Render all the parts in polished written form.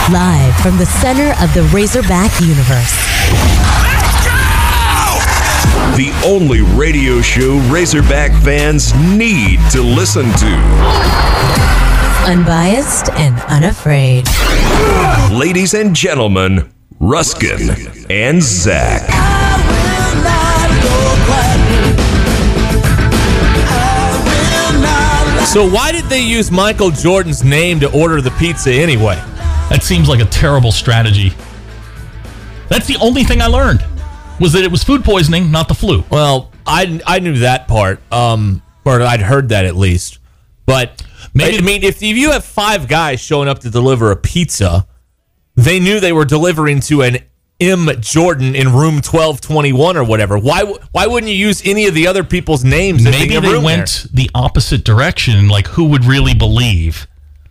Live from the center of the Razorback universe. Let's go! The only radio show Razorback fans need to listen to. Unbiased and unafraid. Ladies and gentlemen, Ruskin and Zach. So why did they use Michael Jordan's name to order the pizza anyway? That seems like a terrible strategy. That's the only thing I learned, was that it was food poisoning, not the flu. Well, I knew that part, or I'd heard that at least. But maybe, I mean, if you have 5 guys showing up to deliver a pizza, they knew they were delivering to an M. Jordan in room 1221 or whatever. Why wouldn't you use any of the other people's names? Maybe they went the opposite direction. Like, who would really believe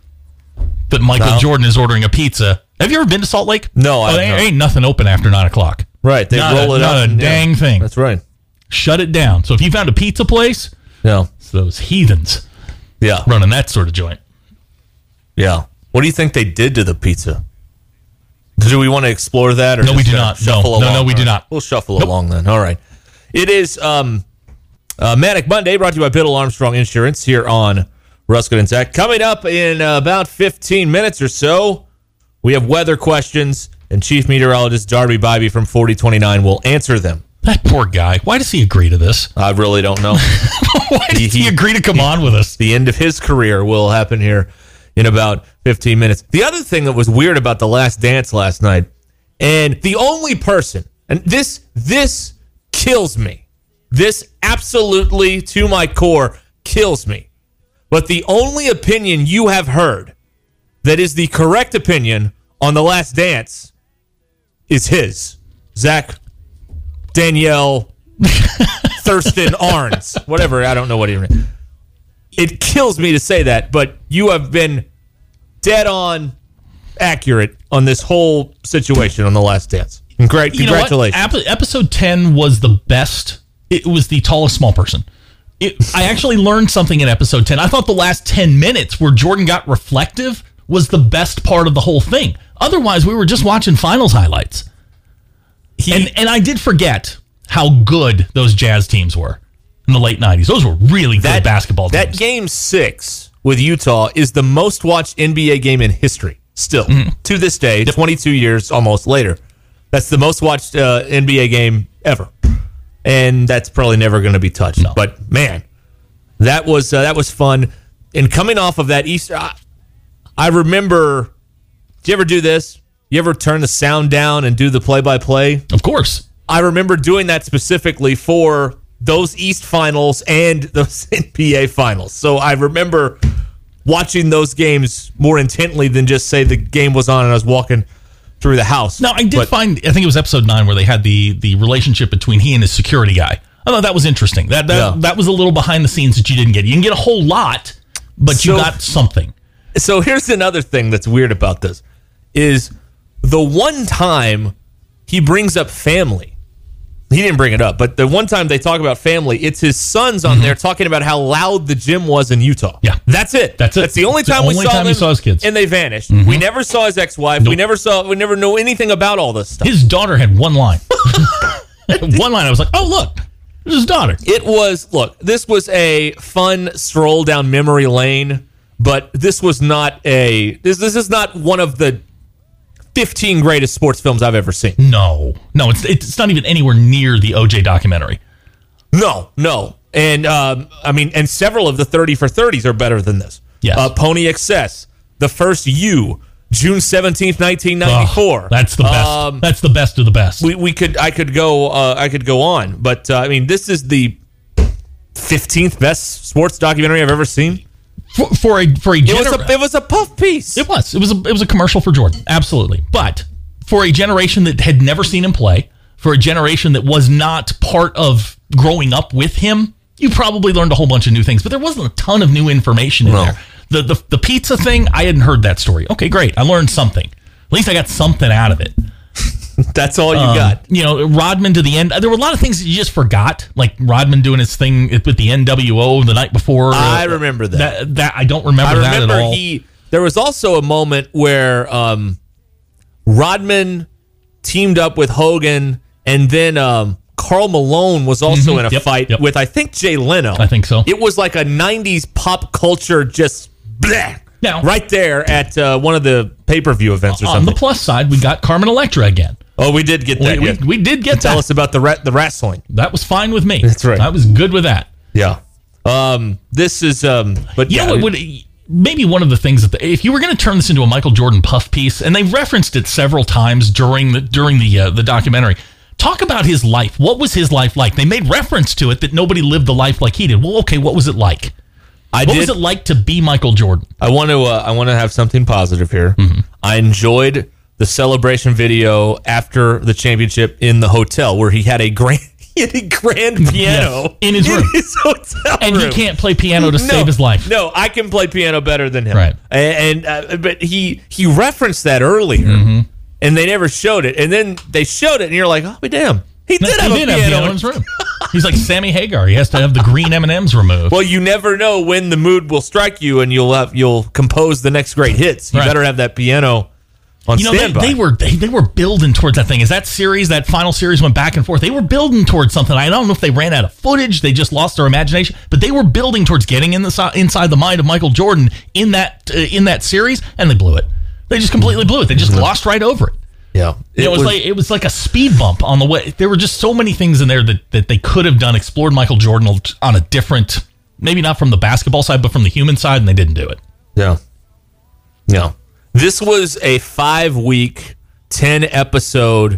that Michael Jordan is ordering a pizza? Have you ever been to Salt Lake? No, ain't nothing open after 9 o'clock. Right, they roll it up. Not a dang thing. That's right. Shut it down. So if you found a pizza place, it's those heathens, running that sort of joint. Yeah. What do you think they did to the pizza? Do we want to explore that? Or no, we do not. No, we do not. We'll shuffle along then. All right. It is Manic Monday, brought to you by Biddle Armstrong Insurance here on Ruskin and Zach. Coming up in about 15 minutes or so, we have weather questions, and Chief Meteorologist Darby Bybee from 4029 will answer them. That poor guy. Why does he agree to this? I really don't know. Why did he agree to come on with us? The end of his career will happen here in about 15 minutes. The other thing that was weird about The Last Dance last night, and the only person, and this kills me. This absolutely, to my core, kills me. But the only opinion you have heard that is the correct opinion on The Last Dance is his. Zach, Danielle, Thurston Arns, whatever, I don't know what he means. It kills me to say that, but you have been dead on accurate on this whole situation on The Last Dance. Congratulations. Episode 10 was the best. It was the tallest small person. I actually learned something in episode 10. I thought the last 10 minutes where Jordan got reflective was the best part of the whole thing. Otherwise, we were just watching finals highlights. And I did forget how good those Jazz teams were in the late 90s. Those were really good basketball teams. That Game 6 with Utah is the most watched NBA game in history, still. To this day, 22 years almost later. That's the most watched NBA game ever. And that's probably never going to be touched. No. But, man, that was fun. And coming off of that Easter, I remember, did you ever do this? You ever turn the sound down and do the play-by-play? Of course. I remember doing that specifically for those East finals and those NBA finals. So I remember watching those games more intently than just say the game was on and I was walking through the house. Now, I think it was episode 9 where they had the relationship between he and his security guy. I thought that was interesting. That was a little behind the scenes that you didn't get. You didn't get a whole lot, but you got something. So here's another thing that's weird about this is the one time he brings up family. He didn't bring it up, but the one time they talk about family, it's his sons on there talking about how loud the gym was in Utah. Yeah. That's it. That's the only time we saw them, he saw his kids. And they vanished. We never saw his ex-wife. Nope. We never know anything about all this stuff. His daughter had one line. One line, I was like, oh, look, there's his daughter. This was a fun stroll down memory lane, but this was not this is not one of the 15 greatest sports films I've ever seen. No, it's not even anywhere near the OJ documentary. No. And and several of the 30 for 30s are better than this. Yes. Pony Excess, The First You, June 17th, 1994. That's the best. That's the best of the best. I could go on, but this is the 15th best sports documentary I've ever seen. For a it was a puff piece. It was a commercial for Jordan, absolutely. But for a generation that had never seen him play, for a generation that was not part of growing up with him, you probably learned a whole bunch of new things. But there wasn't a ton of new information in there. The pizza thing, I hadn't heard that story. Okay, great. I learned something. At least I got something out of it. That's all you got. Rodman to the end. There were a lot of things that you just forgot, like Rodman doing his thing with the NWO the night before. I remember that. That I don't remember that at all. There was also a moment where Rodman teamed up with Hogan, and then Karl Malone was also in a fight with, I think, Jay Leno. I think so. It was like a 90s pop culture just bleh, Now, right there at one of the pay-per-view events or something. On the plus side, we got Carmen Electra again. Oh, we did get that. We did get that. Tell us about the wrestling. That was fine with me. That's right. I was good with that. Yeah. This is, but You know what maybe one of the things that if you were going to turn this into a Michael Jordan puff piece, and they referenced it several times during the documentary, talk about his life. What was his life like? They made reference to it that nobody lived the life like he did. Well, okay, what was it like? What was it like to be Michael Jordan? I want to have something positive here. Mm-hmm. I enjoyed the celebration video after the championship in the hotel where he had a grand piano in his room, his hotel and room. He can't play piano to save his life. No, I can play piano better than him. Right, but he referenced that earlier, and they never showed it. And then they showed it, and you're like, oh, damn, he did have a piano in his room. He's like Sammy Hagar. He has to have the green M&Ms removed. Well, you never know when the mood will strike you, and you'll compose the next great hits. You better have that piano on standby. They were building towards that thing. As that final series went back and forth, they were building towards something. I don't know if they ran out of footage, they just lost their imagination, but they were building towards getting inside the mind of Michael Jordan in that series, and they blew it. They just completely blew it. They just glossed right over it. Yeah, it was like a speed bump on the way. There were just so many things in there that they could have done, explored Michael Jordan on a different, maybe not from the basketball side, but from the human side, and they didn't do it. Yeah. This was a 5-week, 10-episode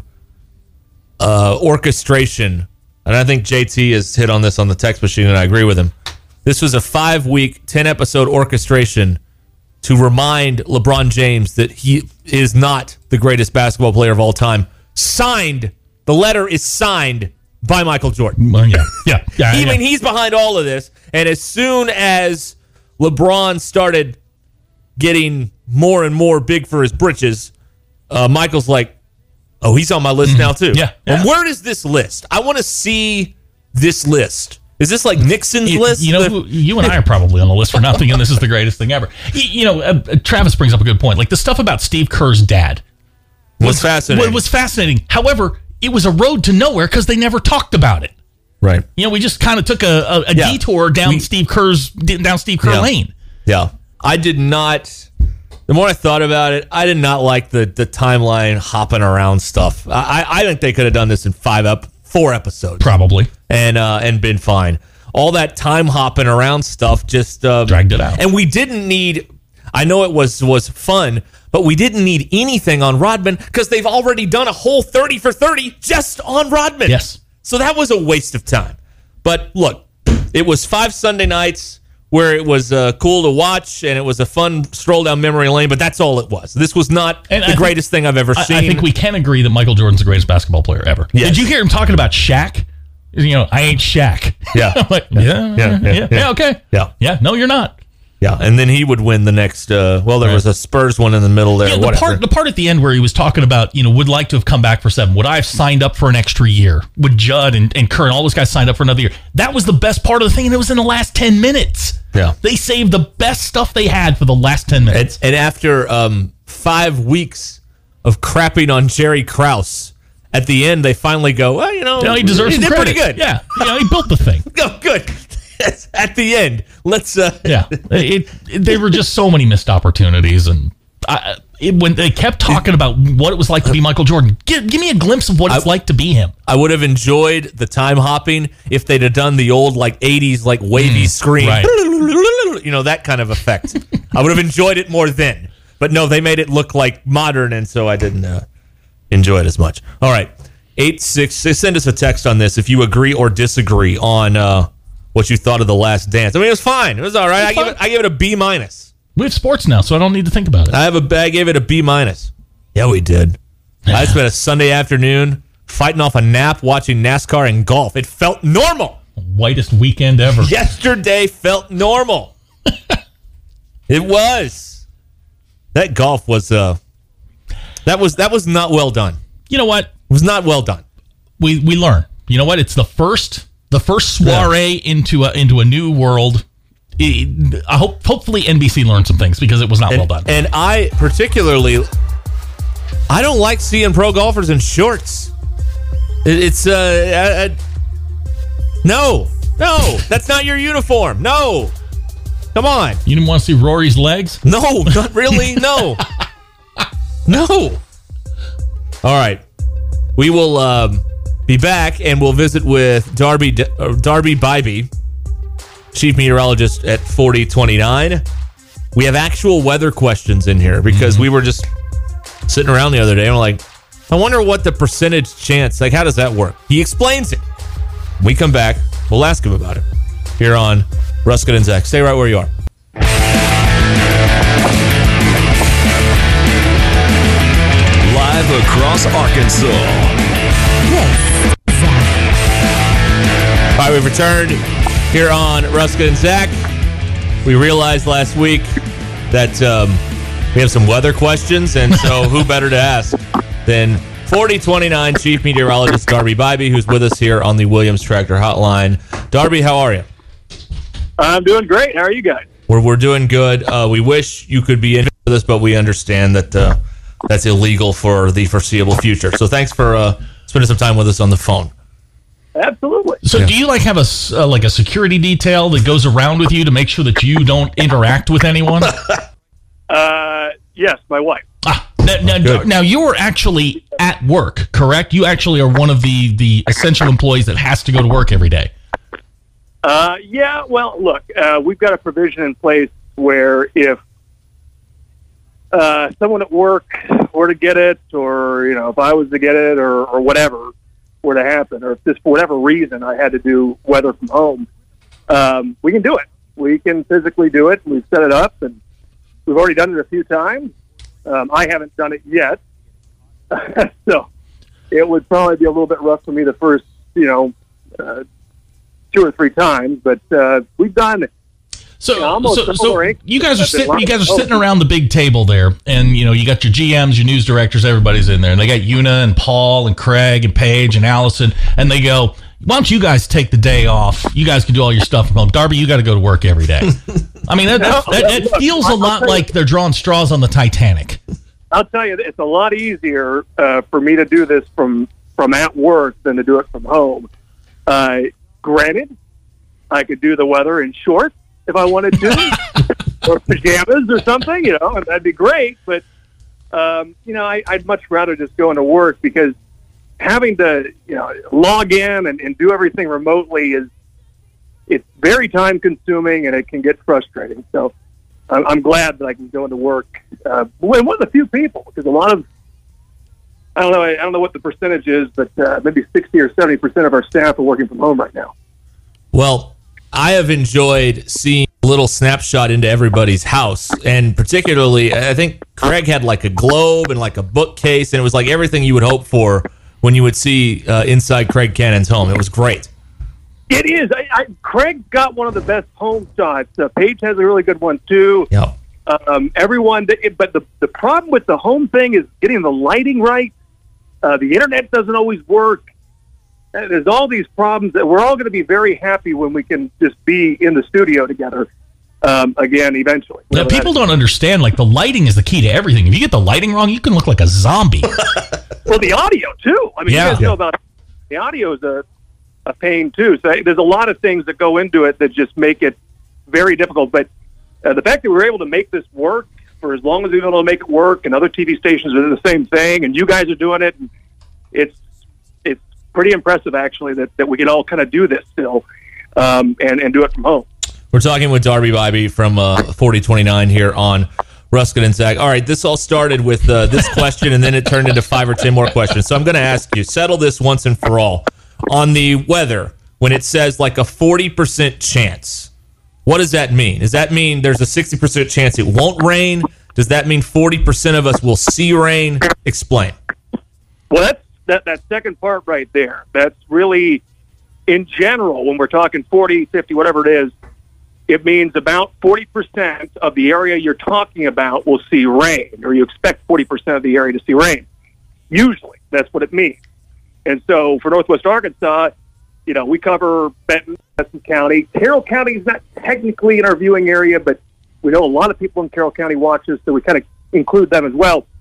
orchestration, and I think JT has hit on this on the text machine, and I agree with him. This was a 5-week, 10-episode orchestration to remind LeBron James that he is not the greatest basketball player of all time. The letter is signed by Michael Jordan. Yeah. I mean, he's behind all of this, and as soon as LeBron started getting more and more big for his britches, Michael's like, oh, he's on my list now too. Yeah. And where is this list? I want to see this list. Is this like Nixon's list? You and I are probably on the list for not thinking this is the greatest thing ever. Travis brings up a good point. Like the stuff about Steve Kerr's dad was fascinating. It was fascinating. However, it was a road to nowhere because they never talked about it. Right. We just kind of took a detour down Steve Kerr lane. Yeah. I did not. The more I thought about it, I did not like the timeline hopping around stuff. I think they could have done this in 4 episodes, probably, and been fine. All that time hopping around stuff just dragged it out. And we didn't need. I know it was fun, but we didn't need anything on Rodman because they've already done a whole 30 for 30 just on Rodman. Yes, so that was a waste of time. But look, it was 5 Sunday nights where it was cool to watch, and it was a fun stroll down memory lane, but that's all it was. This was not the greatest thing I've ever seen. I think we can agree that Michael Jordan's the greatest basketball player ever. Yes. Did you hear him talking about Shaq? I ain't Shaq. Yeah. I'm like, yeah, okay. Yeah, no, you're not. Yeah, and then he would win the next, there was a Spurs one in the middle there. The part at the end where he was talking about, would like to have come back for 7. Would I have signed up for an extra year? Would Judd and Kerr and all those guys signed up for another year? That was the best part of the thing, and it was in the last 10 minutes. Yeah. They saved the best stuff they had for the last 10 minutes. And after 5 weeks of crapping on Jerry Krause, at the end, they finally go, well, he deserves some did credit. Pretty good. Yeah, he built the thing. Oh, good. At the end, let's. There were just so many missed opportunities, and when they kept talking about what it was like to be Michael Jordan, give me a glimpse of what it's like to be him. I would have enjoyed the time hopping if they'd have done the old 80s wavy screen, right. That kind of effect. I would have enjoyed it more then, but no, they made it look like modern, and so I didn't enjoy it as much. All right, 866. Send us a text on this if you agree or disagree on what you thought of The Last Dance. I mean, it was fine. It was all right. I give it a B-. We have sports now, so I don't need to think about it. I gave it a B-. Yeah, we did. I spent a Sunday afternoon fighting off a nap watching NASCAR and golf. It felt normal. Whitest weekend ever. Yesterday felt normal. It was. That golf was that was not well done. You know what? It was not well done. We learn. You know what? It's the first soiree into a new world. Hopefully NBC learned some things because it was not well done. And I particularly I don't like seeing pro golfers in shorts. It's no, that's not your uniform. No, come on. You didn't want to see Rory's legs? No, not really. No, no. All right, we will be back and we'll visit with Darby Bybee, chief meteorologist at 4029. We have actual weather questions in here because we were just sitting around the other day and we're like, I wonder what the percentage chance, like, how does that work? He explains it. When we come back, we'll ask him about it here on Ruskin and Zach. Stay right where you are. Live across Arkansas. This is Zach. All right, we've returned here on Ruskin and Zach. We realized last week that we have some weather questions, and so who better to ask than 4029 Chief Meteorologist Darby Bybee, who's with us here on the Williams Tractor Hotline. Darby, how are you? I'm doing great. How are you guys? We're doing good. We wish you could be in with us, but we understand that that's illegal for the foreseeable future. So thanks for spending some time with us on the phone. Absolutely. So do you have a security detail that goes around with you to make sure that you don't interact with anyone? Yes, my wife. Now you're actually at work, correct? You actually are one of the essential employees that has to go to work every day. Yeah, well, look, we've got a provision in place where if someone at work were to get it, or, if I was to get it, or whatever were to happen, or if this, for whatever reason, I had to do weather from home, we can do it. We can physically do it. We've set it up, and we've already done it a few times. I haven't done it yet. So it would probably be a little bit rough for me the first, 2 or 3 times, but we've done. So you guys are sitting around the big table there, and you got your GMs, your news directors, everybody's in there, and they got Una and Paul and Craig and Paige and Allison, and they go, why don't you guys take the day off? You guys can do all your stuff from home. Darby, you got to go to work every day. I mean, that feels a lot like they're drawing straws on the Titanic. I'll tell you, it's a lot easier for me to do this from at work than to do it from home. Granted, I could do the weather in shorts if I wanted to, or pajamas or something, and that'd be great. But, I'd much rather just go into work, because having to, log in and do everything remotely it's very time consuming, and it can get frustrating. So I'm glad that I can go into work with a few people, because a lot of, I don't know what the percentage is, but maybe 60 or 70% of our staff are working from home right now. Well, I have enjoyed seeing a little snapshot into everybody's house, and particularly, I think Craig had like a globe and like a bookcase, and it was like everything you would hope for when you would see inside Craig Cannon's home. It was great. It is. Craig got one of the best home shots. Paige has a really good one too. Yeah. Everyone, but the problem with the home thing is getting the lighting right. The internet doesn't always work. There's all these problems that we're all going to be very happy when we can just be in the studio together again eventually. Yeah, people don't understand, like, the lighting is the key to everything. If you get the lighting wrong, you can look like a zombie. Well, the audio too. I mean, you guys know about the audio is a pain too. So there's a lot of things that go into it that just make it very difficult. But the fact that we were able to make this work for as long as we've been able to make it work, and other TV stations are doing the same thing, and you guys are doing it, and it's pretty impressive, actually, that we can all kind of do this still and do it from home. We're talking with Darby Bybee from 4029 here on Ruskin and Zach. All right, this all started with this question, and then it turned into 5 or 10 more questions. So I'm going to ask you, settle this once and for all. On the weather, when it says like a 40% chance, what does that mean? Does that mean there's a 60% chance it won't rain? Does that mean 40% of us will see rain? Explain. Well, that second part right there. That's really, in general, when we're talking 40, 50, whatever it is, it means about 40% of the area you're talking about will see rain, or you expect 40% of the area to see rain. Usually, that's what it means. And so for Northwest Arkansas, we cover Benton County. Carroll County is not technically in our viewing area, but we know a lot of people in Carroll County watch us, so we kind of include them as well.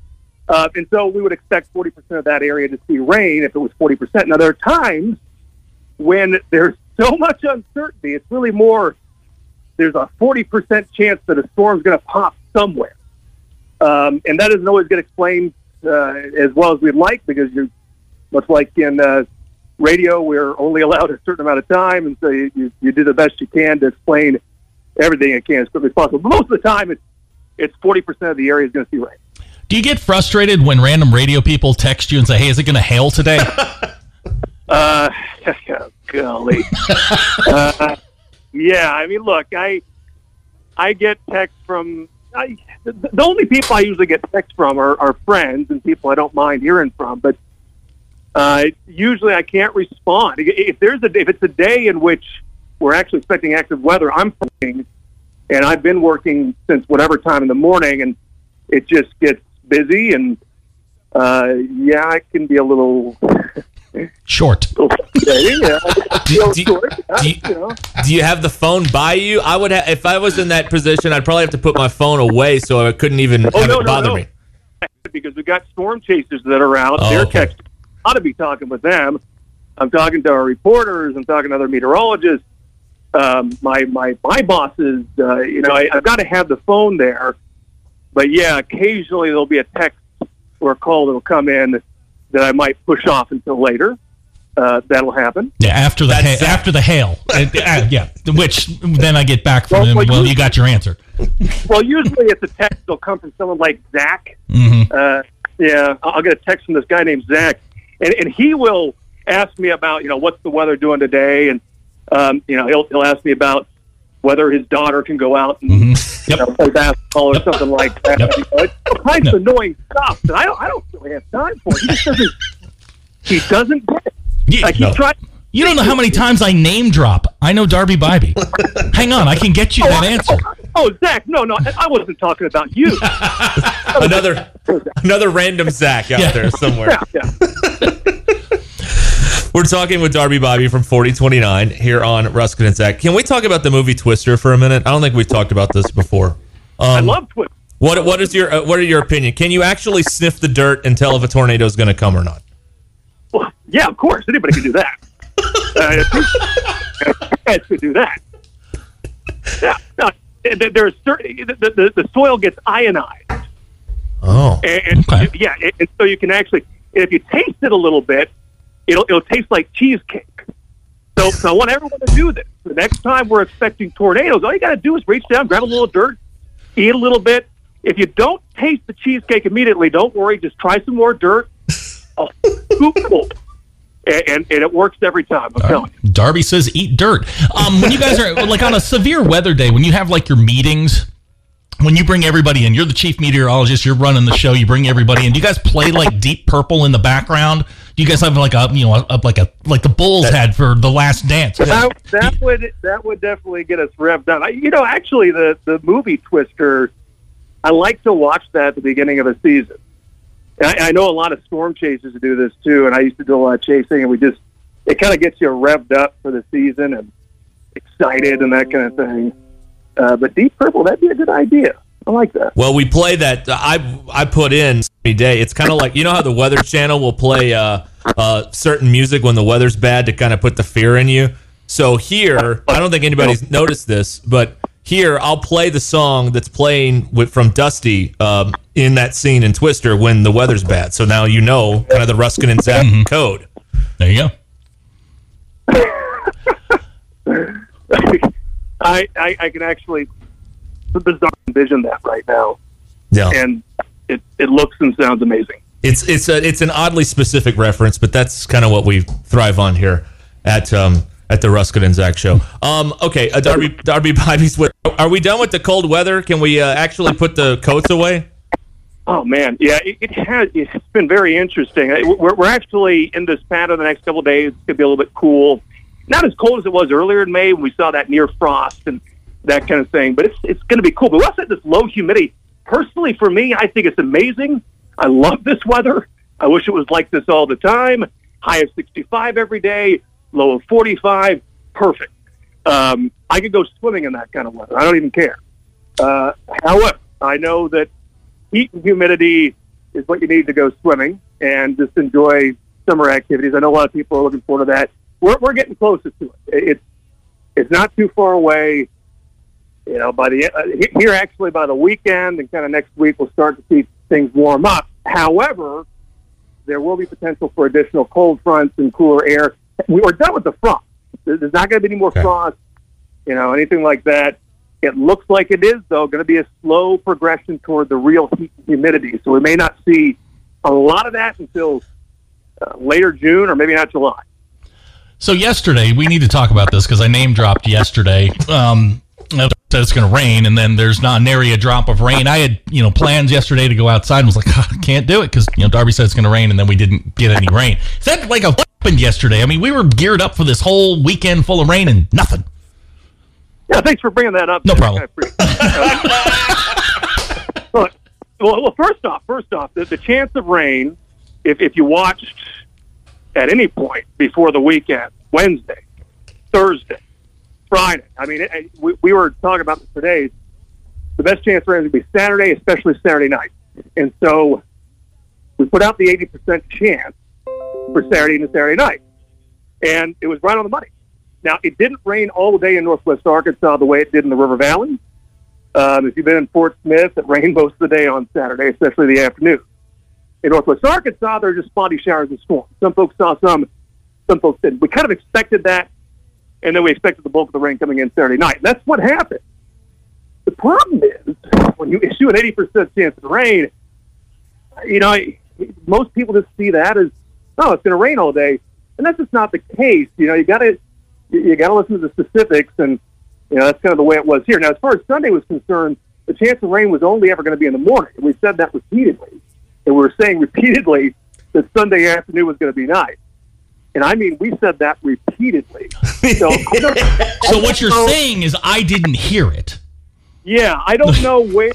And so we would expect 40% of that area to see rain if it was 40%. Now, there are times when there's so much uncertainty, it's really more, there's a 40% chance that a storm's going to pop somewhere. And that doesn't always get explained as well as we'd like, because you're much like in radio, we're only allowed a certain amount of time, and so you do the best you can to explain everything you can as quickly as possible. But most of the time, it's 40% of the area is going to see rain. Do you get frustrated when random radio people text you and say, hey, is it going to hail today? Golly. Yeah, I mean, look, I get texts from... the only people I usually get texts from are friends and people I don't mind hearing from, but usually I can't respond. If it's a day in which we're actually expecting active weather, I'm working, and I've been working since whatever time in the morning, and it just gets busy, and it can be a little short. Do you have the phone by you? I would if I was in that position, I'd probably have to put my phone away so I couldn't even have it bother me. Because we got storm chasers that are out. They're texting. I ought to be talking with them. I'm talking to our reporters. I'm talking to other meteorologists. My bosses. I've got to have the phone there. But yeah, occasionally there'll be a text or a call that'll come in that I might push off until later. That'll happen. Yeah, after the hail. Yeah, which then I get back from him. Well, you got your answer. Well, usually it's a text that'll come from someone like Zach. Mm-hmm. I'll get a text from this guy named Zach, and he will ask me about what's the weather doing today, and he'll ask me about whether his daughter can go out and play basketball or something like that. Yep. It's all kinds of annoying stuff that I don't really have time for. He doesn't get it. You don't know how many times I name drop. I know Darby Bybee. Hang on, I can get you that answer. Zach, no, I wasn't talking about you. another random Zach out there somewhere. Yeah. We're talking with Darby Bybee from 4029 here on Ruskin and Zach. Can we talk about the movie Twister for a minute? I don't think we've talked about this before. I love Twister. What are your opinion? Can you actually sniff the dirt and tell if a tornado is going to come or not? Well, yeah, of course. Anybody can do that. Guys could do that. Yeah, no, there's the soil gets ionized. Oh, and so you can actually, if you taste it a little bit, it'll taste like cheesecake. So I want everyone to do this. The next time we're expecting tornadoes, all you got to do is reach down, grab a little dirt, eat a little bit. If you don't taste the cheesecake immediately, don't worry. Just try some more dirt. A scoopful. And it works every time. I'm telling you. Darby says eat dirt. When you guys are like on a severe weather day, when you have like your meetings, when you bring everybody in, you're the chief meteorologist, you're running the show, you bring everybody in. Do you guys play like Deep Purple in the background? Do you guys have like like the Bulls had for The Last Dance? That would definitely get us revved up. Actually, the movie Twister, I like to watch that at the beginning of a season. I know a lot of storm chasers do this too, and I used to do a lot of chasing, and it kind of gets you revved up for the season and excited and that kind of thing. But Deep Purple, that'd be a good idea. I like that. Well, we play that. I put in every day. It's kind of like, how the Weather Channel will play certain music when the weather's bad to kind of put the fear in you. So here, I don't think anybody's noticed this, but here I'll play the song that's playing from Dusty in that scene in Twister when the weather's bad. So now kind of the Ruskin and Zach code. There you go. I can actually bizarre envision that right now. Yeah, and it looks and sounds amazing. It's an oddly specific reference, but that's kind of what we thrive on here at the Ruskin and Zach show. Okay, Darby Bybee's. Are we done with the cold weather? Can we actually put the coats away? Oh man, yeah, it's been very interesting. We're actually in this pattern the next couple of days. It's gonna be a little bit cool. Not as cold as it was earlier in May when we saw that near frost and that kind of thing, but it's going to be cool. But we also have this low humidity. Personally, for me, I think it's amazing. I love this weather. I wish it was like this all the time. High of 65 every day, low of 45. Perfect. I could go swimming in that kind of weather. I don't even care. However, I know that heat and humidity is what you need to go swimming and just enjoy summer activities. I know a lot of people are looking forward to that. We're getting closer to it. It's not too far away. You know, by the weekend and kind of next week, we'll start to see things warm up. However, there will be potential for additional cold fronts and cooler air. We're done with the frost. There's not going to be any more frost, you know, anything like that. It looks like it is, though, going to be a slow progression toward the real heat and humidity. So we may not see a lot of that until later June or maybe not July. So yesterday, we need to talk about this because I name dropped yesterday. Said it's going to rain, and then there's not nary a drop of rain. I had, plans yesterday to go outside and was like, I can't do it because, Darby said it's going to rain, and then we didn't get any rain. Is that like what happened yesterday? I mean, we were geared up for this whole weekend full of rain and nothing. Yeah, thanks for bringing that up. No problem. Well, first off, the chance of rain, if you watched at any point before the weekend, Wednesday, Thursday, Friday. I mean, we were talking about this today. The best chance for rain would be Saturday, especially Saturday night. And so we put out the 80% chance for Saturday and Saturday night. And it was right on the money. Now, it didn't rain all day in Northwest Arkansas the way it did in the River Valley. If you've been in Fort Smith, it rained most of the day on Saturday, especially the afternoon. In Northwest Arkansas, there were just spotty showers and storms. Some folks saw some folks didn't. We kind of expected that. And then we expected the bulk of the rain coming in Saturday night. And that's what happened. The problem is, when you issue an 80% chance of rain, most people just see that as, it's going to rain all day. And that's just not the case. You got to listen to the specifics, and, that's kind of the way it was here. Now, as far as Sunday was concerned, the chance of rain was only ever going to be in the morning. And we said that repeatedly. And we were saying repeatedly that Sunday afternoon was going to be nice. And I mean, we said that repeatedly. So what you're saying is I didn't hear it. Yeah, I don't know where.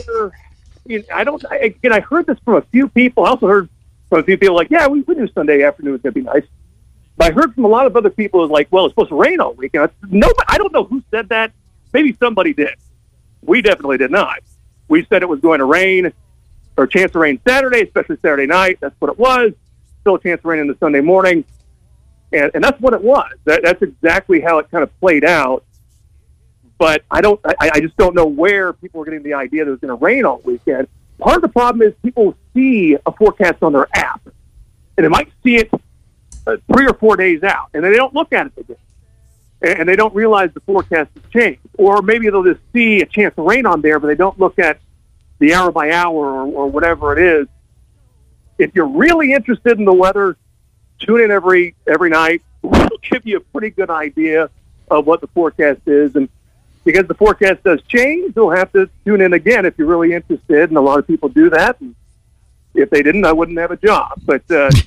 I heard this from a few people. I also heard from a few people like, yeah, we knew Sunday afternoon was going to be nice. But I heard from a lot of other people was like, well, it's supposed to rain all week. I don't know who said that. Maybe somebody did. We definitely did not. We said it was going to rain, or a chance of rain Saturday, especially Saturday night. That's what it was. Still a chance of rain in the Sunday morning. And that's what it was. That's exactly how it kind of played out. But I just don't know where people were getting the idea that it was going to rain all weekend. Part of the problem is people see a forecast on their app, and they might see it 3 or 4 days out, and then they don't look at it again. And they don't realize the forecast has changed. Or maybe they'll just see a chance of rain on there, but they don't look at the hour by hour or whatever it is. If you're really interested in the weather, tune in every night. We'll give you a pretty good idea of what the forecast is. And because the forecast does change, you'll have to tune in again if you're really interested. And a lot of people do that. And if they didn't, I wouldn't have a job. But,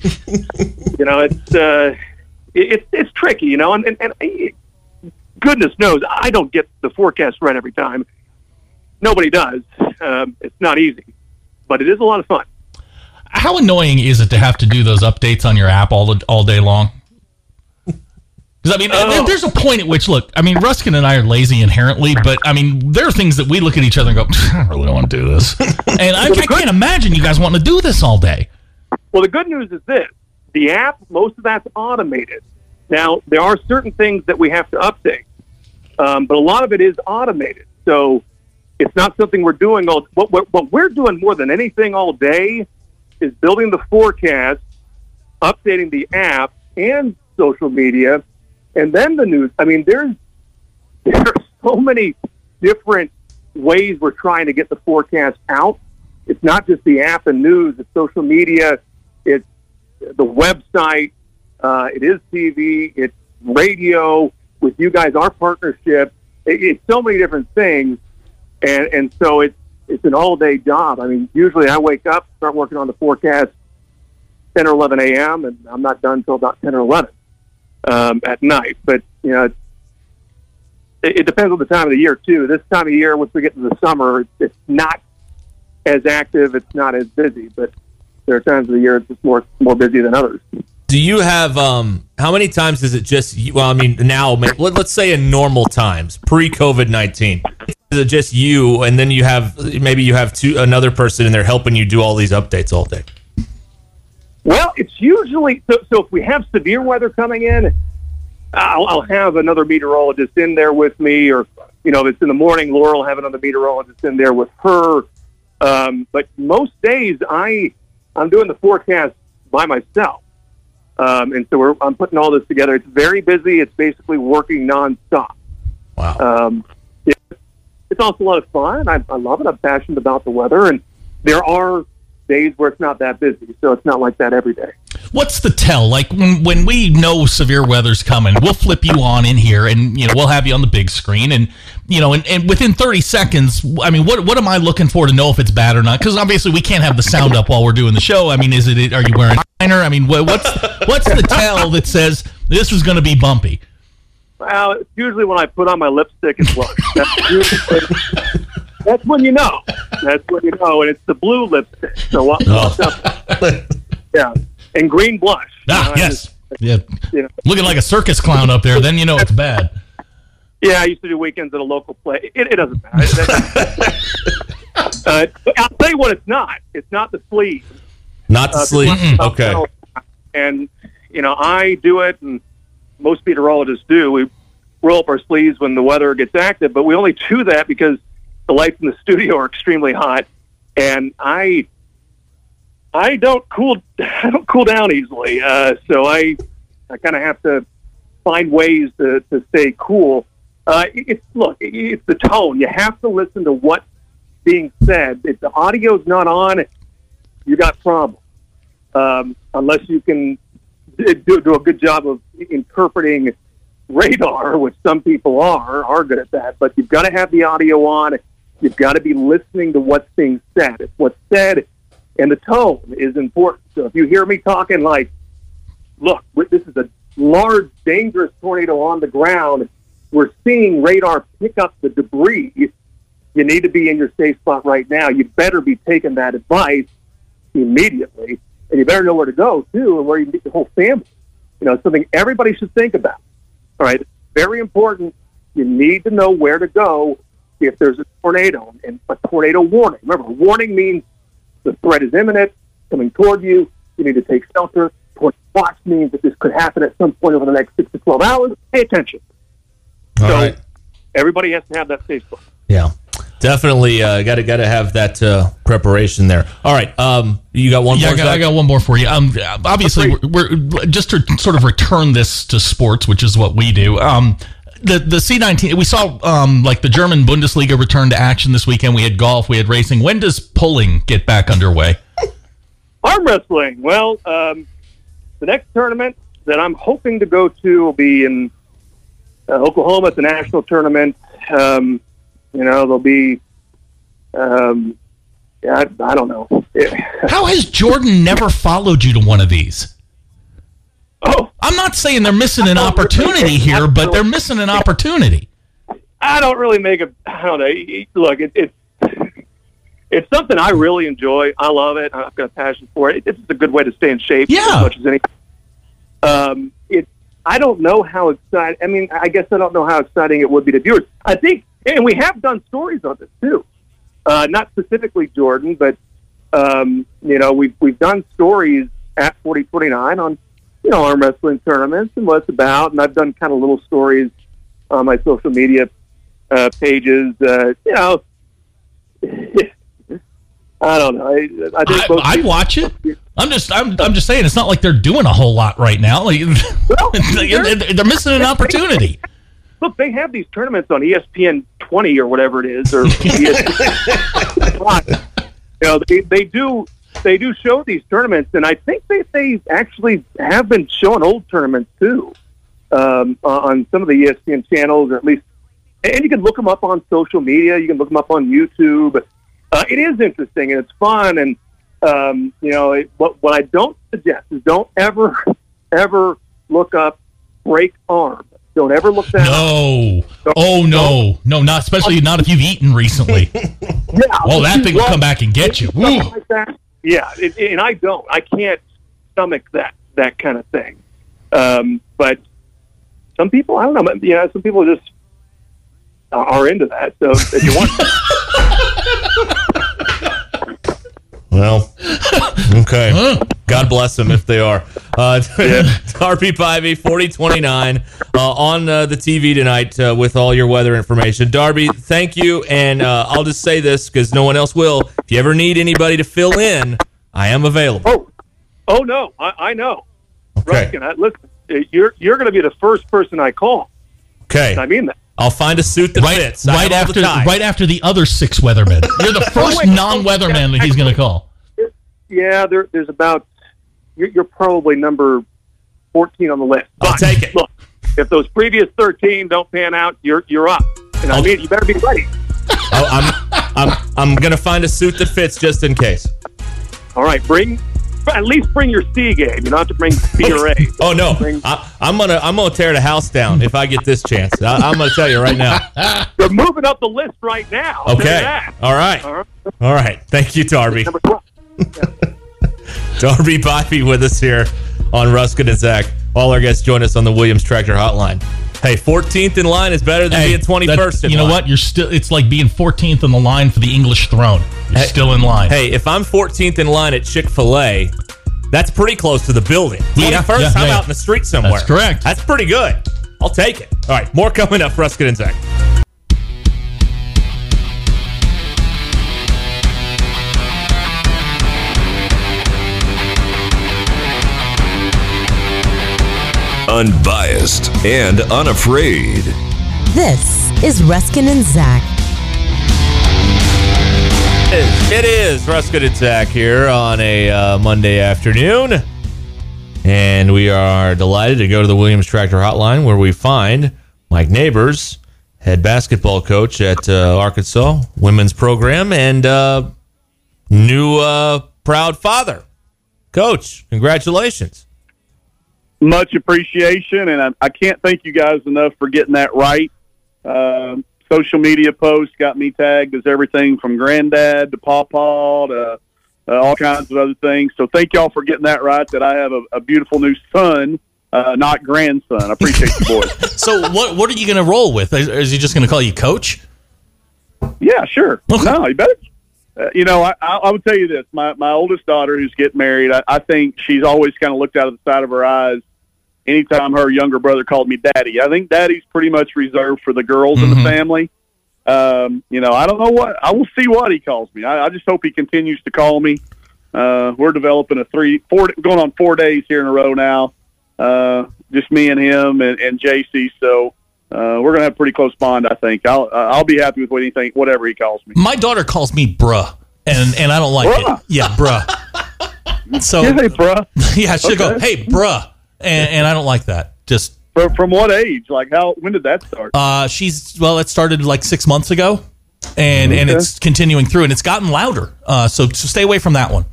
it's tricky, and goodness knows I don't get the forecast right every time. Nobody does. It's not easy, but it is a lot of fun. How annoying is it to have to do those updates on your app all day long? Because, there's a point at which, look, Ruskin and I are lazy inherently, but, there are things that we look at each other and go, I really don't want to do this. And I can't imagine you guys wanting to do this all day. Well, the good news is this. The app, most of that's automated. Now, there are certain things that we have to update, but a lot of it is automated. So it's not something we're doing what we're doing more than anything all day is building the forecast, updating the app and social media, and then the news. There are so many different ways we're trying to get the forecast out. It's not just the app and news, it's social media, it's the website, it is TV, it's radio with you guys, our partnership. It's so many different things, and so it's an all-day job. Usually I wake up, start working on the forecast 10 or 11 a.m., and I'm not done until about 10 or 11 at night. But, it depends on the time of the year, too. This time of year, once we get to the summer, it's not as active, it's not as busy. But there are times of the year it's just more busy than others. Do you have, how many times is it just, now, let's say in normal times, pre-COVID-19, is it just you, and then you have, maybe you have another person in there helping you do all these updates all day? Well, it's usually so if we have severe weather coming in, I'll have another meteorologist in there with me, or if it's in the morning, Laura will have another meteorologist in there with her. But most days, I'm doing the forecast by myself, and so I'm putting all this together. It's very busy. It's basically working nonstop. Wow. It's also a lot of fun. I love it. I'm passionate about the weather, and there are days where it's not that busy, so it's not like that every day. What's the tell? Like when we know severe weather's coming, we'll flip you on in here, and we'll have you on the big screen, and and within 30 seconds, I mean, what am I looking for to know if it's bad or not? Because obviously we can't have the sound up while we're doing the show. I mean, are you wearing a liner? I mean, what's the tell that says this is going to be bumpy? Well, it's usually when I put on my lipstick and blush. That's when you know. That's when you know, and it's the blue lipstick. So yeah, and green blush. Yes. Looking like a circus clown up there, then it's bad. Yeah, I used to do weekends at a local play. It doesn't matter. I'll tell you what it's not. It's not the sleeve. Not the sleeve. Okay. And, I do it, and most meteorologists do. We roll up our sleeves when the weather gets active, but we only do that because the lights in the studio are extremely hot, and I don't cool down easily. So I kind of have to find ways to stay cool. It's the tone. You have to listen to what's being said. If the audio's not on, you got problems. Unless you can do a good job of interpreting radar, which some people are good at that. But you've got to have the audio on. You've got to be listening to what's being said. It's what's said, and the tone is important. So if you hear me talking like, look, this is a large, dangerous tornado on the ground, we're seeing radar pick up the debris, you need to be in your safe spot right now. You better be taking that advice immediately, and you better know where to go, too, and where you can get the whole family. Something everybody should think about. All right? It's very important. You need to know where to go if there's a tornado, and a tornado warning. Remember, warning means the threat is imminent, coming toward you. You need to take shelter. Tornado watch means that this could happen at some point over the next 6 to 12 hours. Pay attention. All right. Everybody has to have that safe spot. Yeah, definitely. Got to have that preparation there. All right. You got one more? I got one more for you. Obviously, we're just to sort of return this to sports, which is what we do. The C19, we saw like the German Bundesliga return to action this weekend. We had golf, we had racing. When does pulling get back underway? Arm wrestling. Well, the next tournament that I'm hoping to go to will be in Oklahoma at the national tournament. There'll be, I don't know. How has Jordan never followed you to one of these? Oh, I'm not saying they're missing an opportunity here, but they're missing an opportunity. I don't really I don't know. Look, it's something I really enjoy. I love it. I've got a passion for it. It's a good way to stay in shape as much as anything. I don't know how exciting. I mean, I guess I don't know how exciting it would be to viewers. I think, and we have done stories on this too. Not specifically Jordan, but we've done stories at 4029 on arm wrestling tournaments and what it's about, and I've done kind of little stories on my social media pages. I don't know. I think I'd watch it. I'm just saying it's not like they're doing a whole lot right now. Like, they're missing an opportunity. Look, they have these tournaments on ESPN 20 or whatever it is, or ESPN. They do show these tournaments, and I think they actually have been showing old tournaments too on some of the ESPN channels, or at least. And you can look them up on social media. You can look them up on YouTube. It is interesting and it's fun, and what I don't suggest is don't ever look up break arm. Don't ever look that up. No, not especially not if you've eaten recently. That thing will come back and get you. Like that. Yeah, and I can't stomach that kind of thing. But some people, I don't know. Some people just are into that. So if you want. Well, Okay. God bless them if they are. Darby Bivey, 4029, on the TV tonight with all your weather information. Darby, thank you, and I'll just say this because no one else will. If you ever need anybody to fill in, I am available. Oh no, I know. Okay. Ruskin, listen, you're going to be the first person I call. Okay. I mean that. I'll find a suit that fits. Right after the other 6 weathermen. You're the first non-weatherman that he's going to call. Yeah, there's about. You're probably number 14 on the list. I'll take it. Look, if those previous 13 don't pan out, you're up. And I mean, you better be ready. I'm gonna find a suit that fits just in case. All right, at least bring your C game. You don't have to bring B or A. Oh no, I'm gonna tear the house down if I get this chance. I'm gonna tell you right now. You're moving up the list right now. Okay. All right. Thank you, Darby. Number 12. Yeah. Darby Bivey with us here on Ruskin and Zach. All our guests join us on the Williams Tractor Hotline. Hey, 14th in line is better than being 21st in line. You know what? It's like being 14th on the line for the English throne. You're still in line. Hey, if I'm 14th in line at Chick-fil-A, that's pretty close to the building. 21st, I'm out in the street somewhere. That's correct. That's pretty good. I'll take it. All right, more coming up. Ruskin and Zach. Unbiased and unafraid. This is Ruskin and Zach. It is Ruskin and Zach here on a Monday afternoon. And we are delighted to go to the Williams Tractor Hotline where we find Mike Neighbors, head basketball coach at Arkansas women's program, and new proud father. Coach, congratulations. Much appreciation, and I can't thank you guys enough for getting that right. Social media posts got me tagged as everything from granddad to pawpaw to all kinds of other things. So thank y'all for getting that right, that I have a beautiful new son, not grandson. I appreciate you, boys. So what are you going to roll with? Is he just going to call you coach? Yeah, sure. Okay. No, you better. I would tell you this. My oldest daughter who's getting married, I think she's always kind of looked out of the side of her eyes anytime her younger brother called me daddy. I think daddy's pretty much reserved for the girls in the family. I don't know I will see what he calls me. I just hope he continues to call me. We're developing going on 4 days here in a row now. Just me and him and JC. So, we're going to have a pretty close bond, I think. I'll be happy with whatever he calls me. My daughter calls me bruh, and I don't like bruh. it. Yeah, bruh. So, yeah, hey, bruh. Yeah, she'll go, hey, bruh. And I don't like that. Just from what age? Like when did that start? It started like 6 months ago, and it's continuing through, and it's gotten louder. So stay away from that one.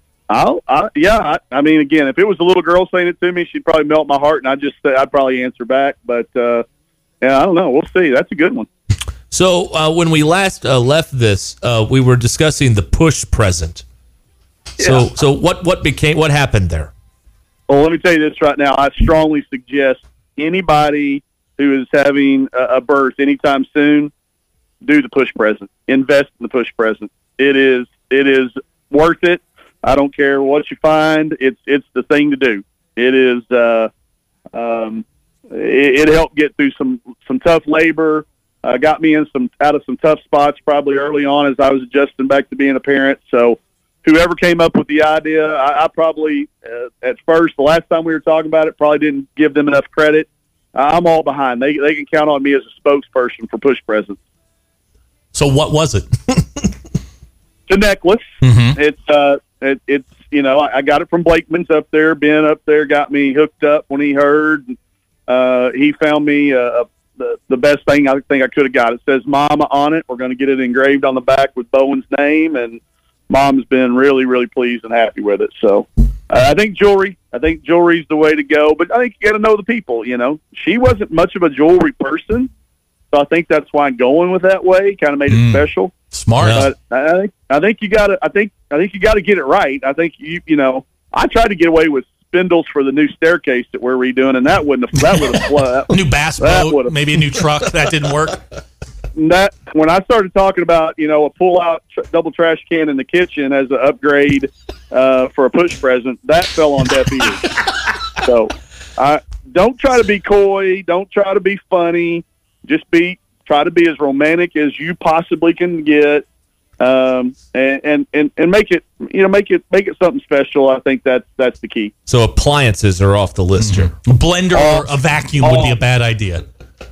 I mean, again, if it was a little girl saying it to me, she'd probably melt my heart, and I'd probably answer back. But I don't know. We'll see. That's a good one. So when we last left this, we were discussing the push present. Yeah. So what happened there? Well, let me tell you this right now. I strongly suggest anybody who is having a birth anytime soon, do the push present. Invest in the push present. It is worth it. I don't care what you find. It's the thing to do. It is. It helped get through some tough labor. Got me out of some tough spots probably early on as I was adjusting back to being a parent. So, whoever came up with the idea, I probably, at first, the last time we were talking about it, probably didn't give them enough credit. I'm all behind. They can count on me as a spokesperson for push presents. So what was it? The necklace. Mm-hmm. It's I got it from Blakeman's up there. Ben up there got me hooked up when he heard. He found me the best thing I think I could have got. It says Mama on it. We're going to get it engraved on the back with Bowen's name, and Mom's been really, really pleased and happy with it. So I think jewelry's the way to go. But I think you got to know the people. She wasn't much of a jewelry person, so I think that's why going with that way kind of made it special. Smart. But I think you got to. I think you got to get it right. I think I tried to get away with spindles for the new staircase that we're redoing, and that would have flown. New bass boat, maybe a new truck that didn't work. that when I started talking about, a pull-out double trash can in the kitchen as an upgrade for a push present, that fell on deaf ears. So don't try to be coy. Don't try to be funny. Just try to be as romantic as you possibly can get, and make it something special. I think that's the key. So appliances are off the list here. Blender or a vacuum would be a bad idea.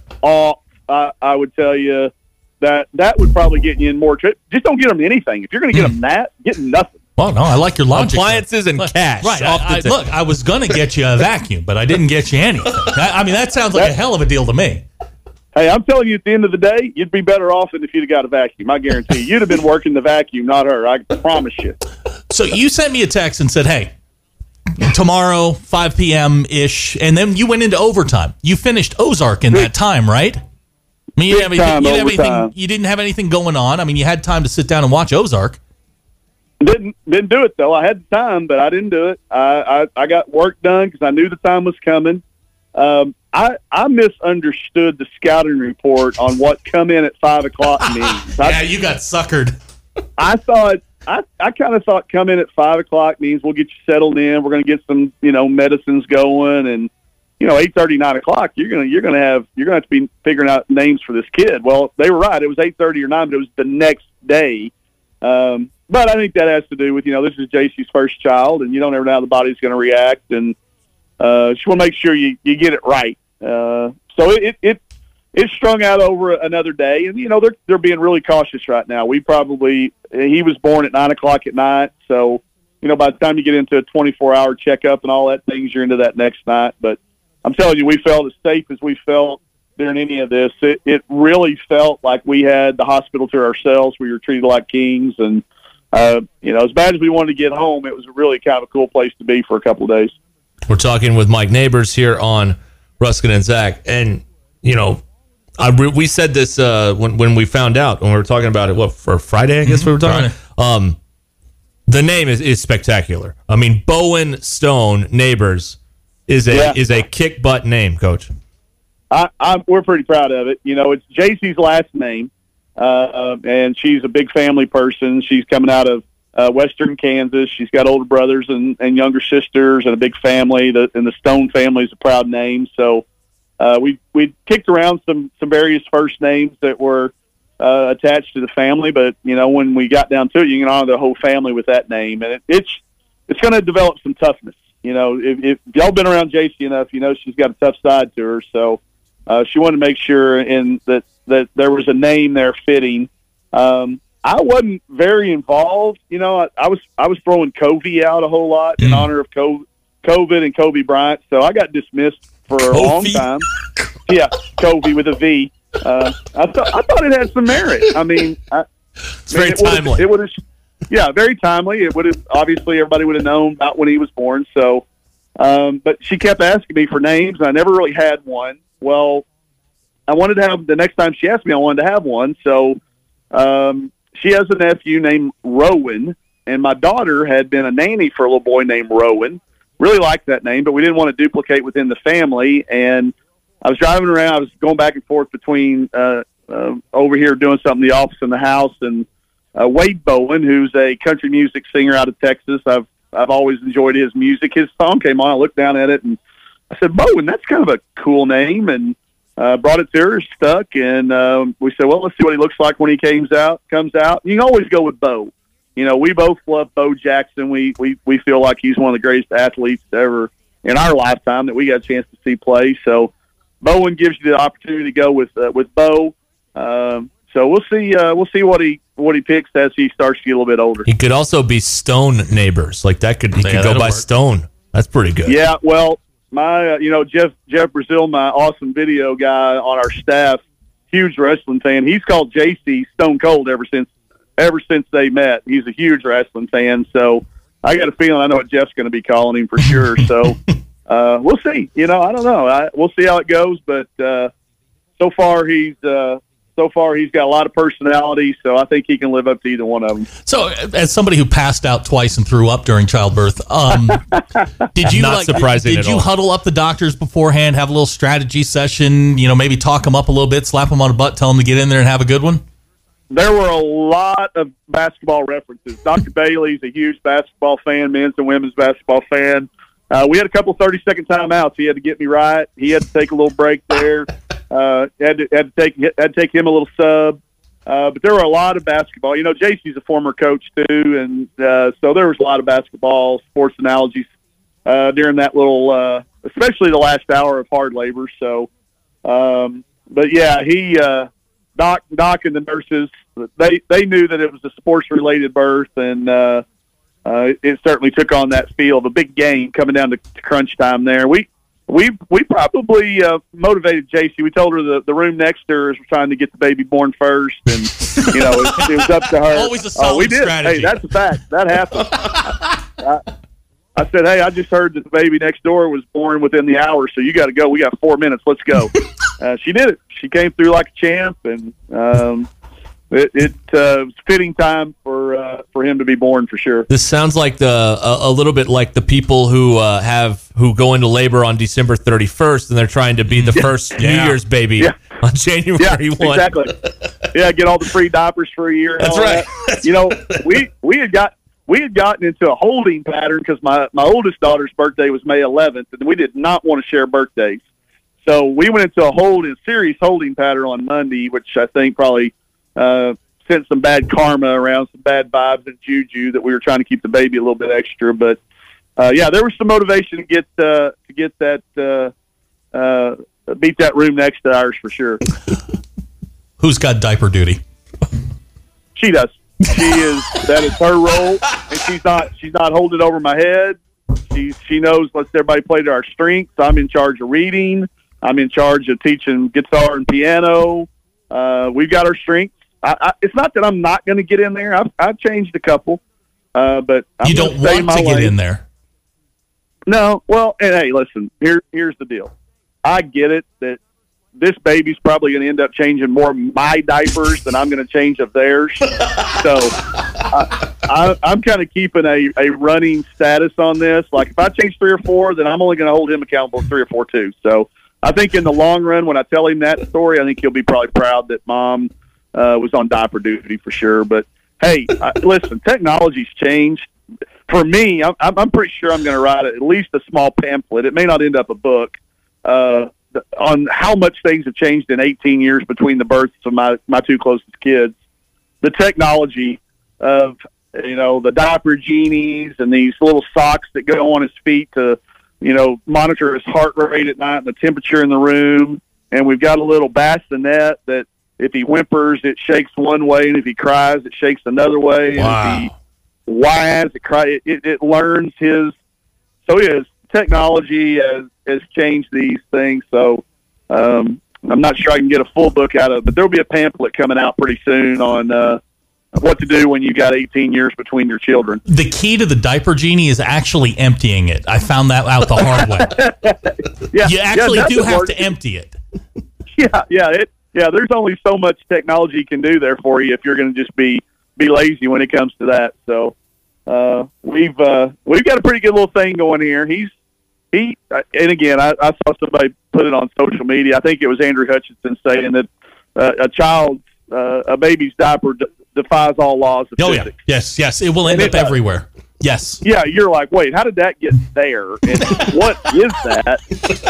I would tell you that would probably get you in more trouble. Just don't get them anything. If you're going to get them get them nothing. Well, no, I like your logic. Appliances and cash. Right. Look, I was going to get you a vacuum, but I didn't get you anything. I mean, that sounds like a hell of a deal to me. Hey, I'm telling you, at the end of the day, you'd be better off than if you'd have got a vacuum. I guarantee you. You'd have been working the vacuum, not her. I promise you. So you sent me a text and said, hey, tomorrow, 5 p.m.-ish, and then you went into overtime. You finished Ozark in that time, right? I mean, you didn't have anything going on. I mean, you had time to sit down and watch Ozark. Didn't do it, though. I had the time, but I didn't do it. I got work done because I knew the time was coming. I misunderstood the scouting report on what come in at 5 o'clock means. Yeah, you got suckered. I kind of thought come in at 5 o'clock means we'll get you settled in. We're going to get some, medicines going, and 8:30, 9 o'clock. You're gonna have to be figuring out names for this kid. Well, they were right. It was 8:30 or 9, but it was the next day. But I think that has to do with this is JC's first child, and you don't ever know how the body's going to react, and just want to make sure you get it right. So it strung out over another day, and they're being really cautious right now. He was born at 9 o'clock at night, so by the time you get into a 24-hour checkup and all that things, you're into that next night. But I'm telling you, we felt as safe as we felt during any of this. It really felt like we had the hospital to ourselves. We were treated like kings, and as bad as we wanted to get home, it was really kind of a cool place to be for a couple of days. We're talking with Mike Neighbors here on Ruskin and Zach, and we said this when we found out, when we were talking about it. For Friday, I guess we were talking. The name is spectacular. I mean, Bowen Stone Neighbors is a kick butt name, Coach. We're pretty proud of it. It's JC's last name, and she's a big family person. She's coming out of Western Kansas. She's got older brothers and younger sisters and a big family. And the Stone family is a proud name. So we kicked around some various first names that were attached to the family, but when we got down to it, you can honor the whole family with that name, and it's going to develop some toughness. If y'all been around JC enough, she's got a tough side to her. So she wanted to make sure that there was a name there fitting. I wasn't very involved. I was throwing Covey out a whole lot in honor of COVID and Kobe Bryant. So I got dismissed for a long time. Yeah, Covey with a V. I thought it had some merit. I mean, it's very timely. It would have, very timely. It would have, obviously everybody would have known about when he was born. So, but she kept asking me for names, and I never really had one. Well, I wanted to have, the next time she asked me, I wanted to have one. So, she has a nephew named Rowan, and my daughter had been a nanny for a little boy named Rowan. Really liked that name, but we didn't want to duplicate within the family. And I was driving around. I was going back and forth between over here doing something in the office and the house, and Wade Bowen, who's a country music singer out of Texas. I've always enjoyed his music. His song came on. I looked down at it, and I said, Bowen, that's kind of a cool name, and brought it to her, stuck, and we said, well, let's see what he looks like when he comes out. You can always go with Bo. We both love Bo Jackson. We feel like he's one of the greatest athletes ever in our lifetime that we got a chance to see play. So Bowen gives you the opportunity to go with Bo. So we'll see what he picks as he starts to get a little bit older. He could also be Stone Neighbors. Like that could go by work. Stone. That's pretty good. Yeah, well, my Jeff Brazil, my awesome video guy on our staff, huge wrestling fan. He's called JC Stone Cold ever since they met. He's a huge wrestling fan, so I got a feeling I know what Jeff's going to be calling him for sure. So we'll see. I don't know. We'll see how it goes, but so far he's so far he's got a lot of personality, so I think he can live up to either one of them. So, as somebody who passed out twice and threw up during childbirth, did you Not surprising Did at you all. huddle up the doctors beforehand, have a little strategy session? Maybe talk them up a little bit, slap them on the butt, tell them to get in there and have a good one. There were a lot of basketball references. Dr. Bailey's a huge basketball fan, men's and women's basketball fan. We had a couple 30-second timeouts. He had to get me right. He had to take a little break there. Had to take him a little sub. But there were a lot of basketball. JC's a former coach too, and so there was a lot of basketball, sports analogies during that little, especially the last hour of hard labor. So, but yeah, he Doc and the nurses, they knew that it was a sports-related birth, and it certainly took on that feel of a big game coming down to crunch time there. We probably motivated JC. We told her the room next to her is trying to get the baby born first, and it was up to her. Always a solid we did. strategy. Hey, that's a fact. That happened. I said, hey, I just heard that the baby next door was born within the hour, so you got to go. We got 4 minutes. Let's go. She did it. She came through like a champ, and it was fitting time for him to be born for sure. This sounds like a little bit like the people who go into labor on December 31st and they're trying to be the first New Year's baby on January 1. Exactly. Yeah, get all the free diapers for a year. And That's all right. That. We had gotten into a holding pattern because my oldest daughter's birthday was May 11th, and we did not want to share birthdays. So we went into a serious holding pattern on Monday, which I think probably sent some bad karma around, some bad vibes and juju that we were trying to keep the baby a little bit extra. But there was some motivation to get that beat that room next to ours for sure. Who's got diaper duty? She does. That is her role, and she's not holding over my head. She knows. Let's everybody play to our strengths. I'm in charge of reading. I'm in charge of teaching guitar and piano. We've got our strengths. It's not that I'm not going to get in there. I've changed a couple, but you don't want to get in there. No. Well, and hey, listen. Here's the deal. I get it that this baby's probably going to end up changing more of my diapers than I'm going to change of theirs. So I'm kind of keeping a running status on this. Like if I change 3 or 4, then I'm only going to hold him accountable 3 or 4 too. So I think in the long run, when I tell him that story, I think he'll be probably proud that mom was on diaper duty for sure. But hey, listen, technology's changed. For me, I'm pretty sure I'm going to write at least a small pamphlet. It may not end up a book. On how much things have changed in 18 years between the births of my 2 closest kids. The technology of, the diaper genies and these little socks that go on his feet to, monitor his heart rate at night and the temperature in the room. And we've got a little bassinet that if he whimpers, it shakes one way, and if he cries, it shakes another way. Wow. And if he whines, it learns his. So his technology has changed these things. So I'm not sure I can get a full book out of it, but there'll be a pamphlet coming out pretty soon on what to do when you got 18 years between your children. The key to the diaper genie is actually emptying it. I found that out the hard way. You actually do have to empty it. There's only so much technology can do there for you if you're going to just be lazy when it comes to that. So we've got a pretty good little thing going here. And again, I saw somebody put it on social media. I think it was Andrew Hutchinson saying that a baby's diaper defies all laws of physics. Yes. It will end up everywhere. Yes. Yeah, you're like, wait, how did that get there? And what is that?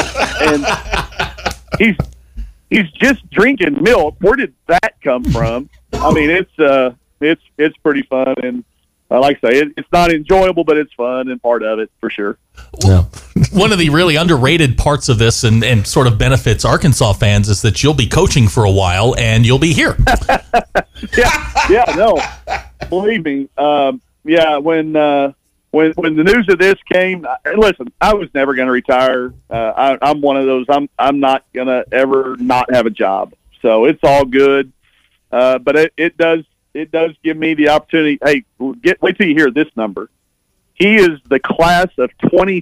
And he's just drinking milk. Where did that come from? I mean, it's pretty fun, and like I say, it's not enjoyable, but it's fun and part of it for sure. Yeah. One of the really underrated parts of this and sort of benefits Arkansas fans is that you'll be coaching for a while and you'll be here. No, believe me. When the news of this came, listen, I was never going to retire. I'm one of those. I'm not going to ever not have a job. So it's all good. But it does give me the opportunity. Hey, wait till you hear this number. He is the class of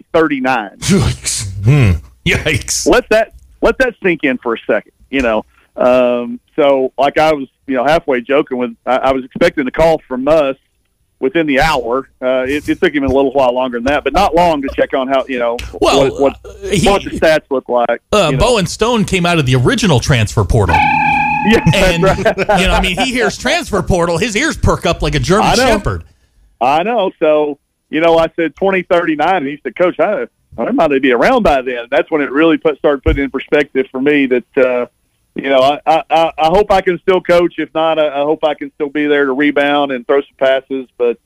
2039. Yikes. Let that sink in for a second. So like I was, halfway joking with, I was expecting a call from us within the hour. It took him a little while longer than that, but not long to check on how, what the stats look like. Bowen Stone came out of the original transfer portal. Yeah, And, that's right. he hears transfer portal, his ears perk up like a German Shepherd. I know. So, I said 2039, and he said, Coach, I might be around by then. That's when it really started putting in perspective for me that, I hope I can still coach. If not, I hope I can still be there to rebound and throw some passes. But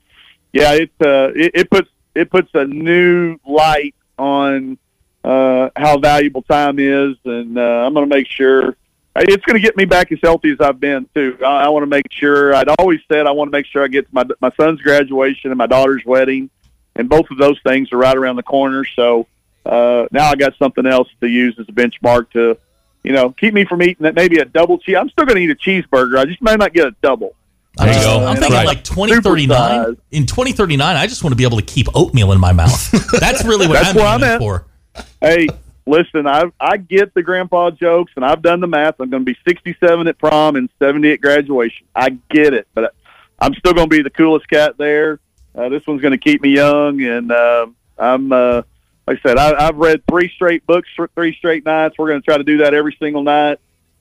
it puts a new light on how valuable time is, and I'm going to make sure it's going to get me back as healthy as I've been too. I want to make sure. I'd always said I want to make sure I get to my son's graduation and my daughter's wedding, and both of those things are right around the corner. So now I got something else to use as a benchmark to. Keep me from eating that maybe a double cheese. I'm still going to eat a cheeseburger. I just may not get a double. There you go. I'm thinking like 2039. In 2039, I just want to be able to keep oatmeal in my mouth. That's really what I'm aiming for. Hey, listen, I get the grandpa jokes, and I've done the math. I'm going to be 67 at prom and 70 at graduation. I get it, but I'm still going to be the coolest cat there. This one's going to keep me young, and I'm like I said, I've read 3 straight books for 3 straight nights. We're going to try to do that every single night.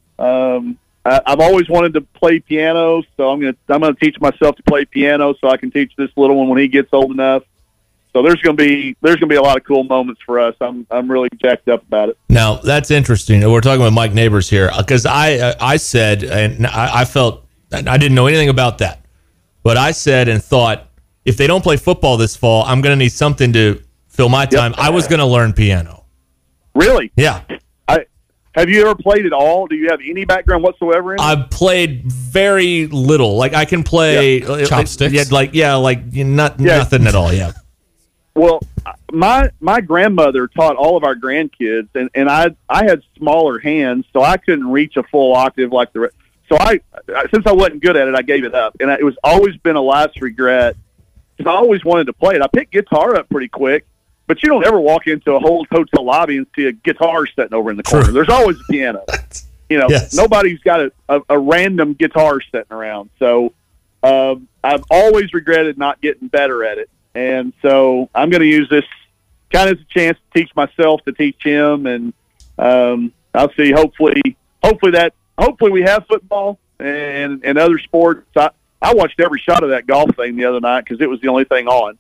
I've always wanted to play piano, so I'm going to teach myself to play piano so I can teach this little one when he gets old enough. So there's going to be a lot of cool moments for us. I'm really jacked up about it. Now that's interesting. We're talking with Mike Neighbors here because I said, and I felt I didn't know anything about that, but I said and thought if they don't play football this fall, I'm going to need something to fill my time. Yep. I was going to learn piano. Really? Yeah. Have you ever played at all? Do you have any background whatsoever in it? I've played very little. Like I can play chopsticks. Nothing at all. Yeah. Well, my grandmother taught all of our grandkids, and I had smaller hands, so I couldn't reach a full octave like the rest. So since I wasn't good at it, I gave it up, and it was always been a life's regret because I always wanted to play it. I picked guitar up pretty quick. But you don't ever walk into a whole hotel lobby and see a guitar sitting over in the corner. True. There's always a piano. Yes. Nobody's got a random guitar sitting around. So I've always regretted not getting better at it. And so I'm going to use this kind of as a chance to teach myself to teach him. And I'll see. Hopefully we have football and other sports. I watched every shot of that golf thing the other night because it was the only thing on.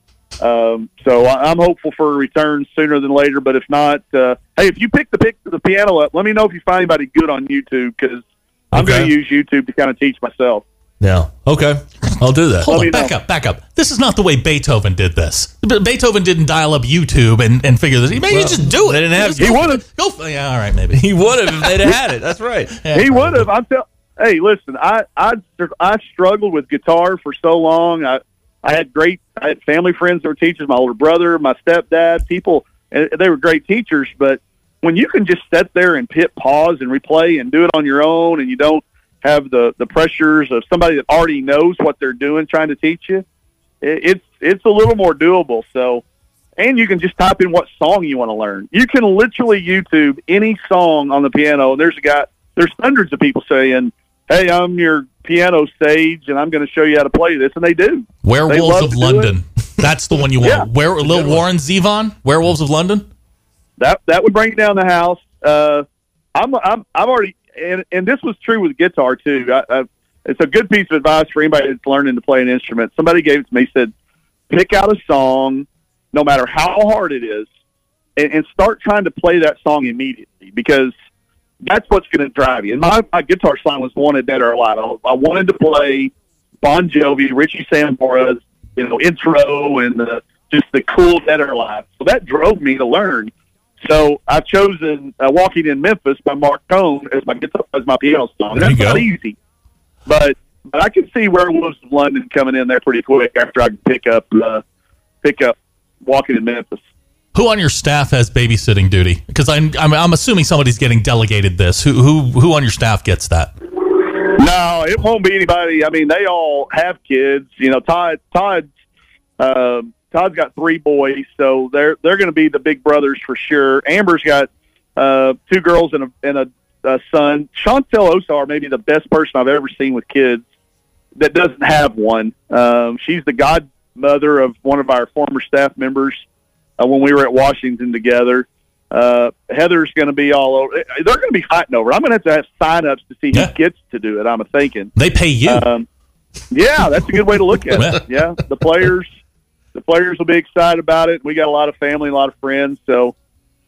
So I'm hopeful for a return sooner than later, but if not, hey, if you pick the piano up, let me know if you find anybody good on YouTube because I'm going to use YouTube to kind of teach myself. Yeah. Okay. I'll do that. Hold on. Back up. This is not the way Beethoven did this. Beethoven didn't dial up YouTube and figure this. Maybe just do it. They didn't have. He would have. Yeah. All right. Maybe he would have if they'd have had it. That's right. Yeah, he would have. Hey, listen. I struggled with guitar for so long. I had family friends that were teachers, my older brother, my stepdad, people, and they were great teachers. But when you can just sit there and hit pause and replay and do it on your own and you don't have the pressures of somebody that already knows what they're doing trying to teach you, it's a little more doable. So, and you can just type in what song you want to learn. You can literally YouTube any song on the piano. And there's hundreds of people saying, hey, I'm your piano sage, and I'm going to show you how to play this, and they do. Werewolves of London. That's the one you want. Yeah. Lil Warren Zevon, Werewolves of London. That would bring down the house. I've already, and this was true with guitar too. It's a good piece of advice for anybody that's learning to play an instrument. Somebody gave it to me. Said, pick out a song, no matter how hard it is, and start trying to play that song immediately because that's what's going to drive you. And my guitar song was Wanted Dead or Alive. I wanted to play Bon Jovi, Richie Sambora's, intro and just the cool Dead or Alive. So that drove me to learn. So I've chosen Walking in Memphis by Mark Cohn as my piano song. That's not easy. But I can see Werewolves of London coming in there pretty quick after I can pick up Walking in Memphis. Who on your staff has babysitting duty? Because I'm assuming somebody's getting delegated this. Who on your staff gets that? No, it won't be anybody. I mean, they all have kids. Todd's got 3 boys, so they're going to be the big brothers for sure. Amber's got 2 girls and son, Chantel Osar, maybe the best person I've ever seen with kids that doesn't have one. She's the godmother of one of our former staff members when we were at Washington together. Heather's going to be all over. They're going to be fighting over it. I'm going to have sign-ups to see who gets to do it, I'm thinking. They pay you. Yeah, that's a good way to look at it. Yeah, the players will be excited about it. We got a lot of family, a lot of friends, so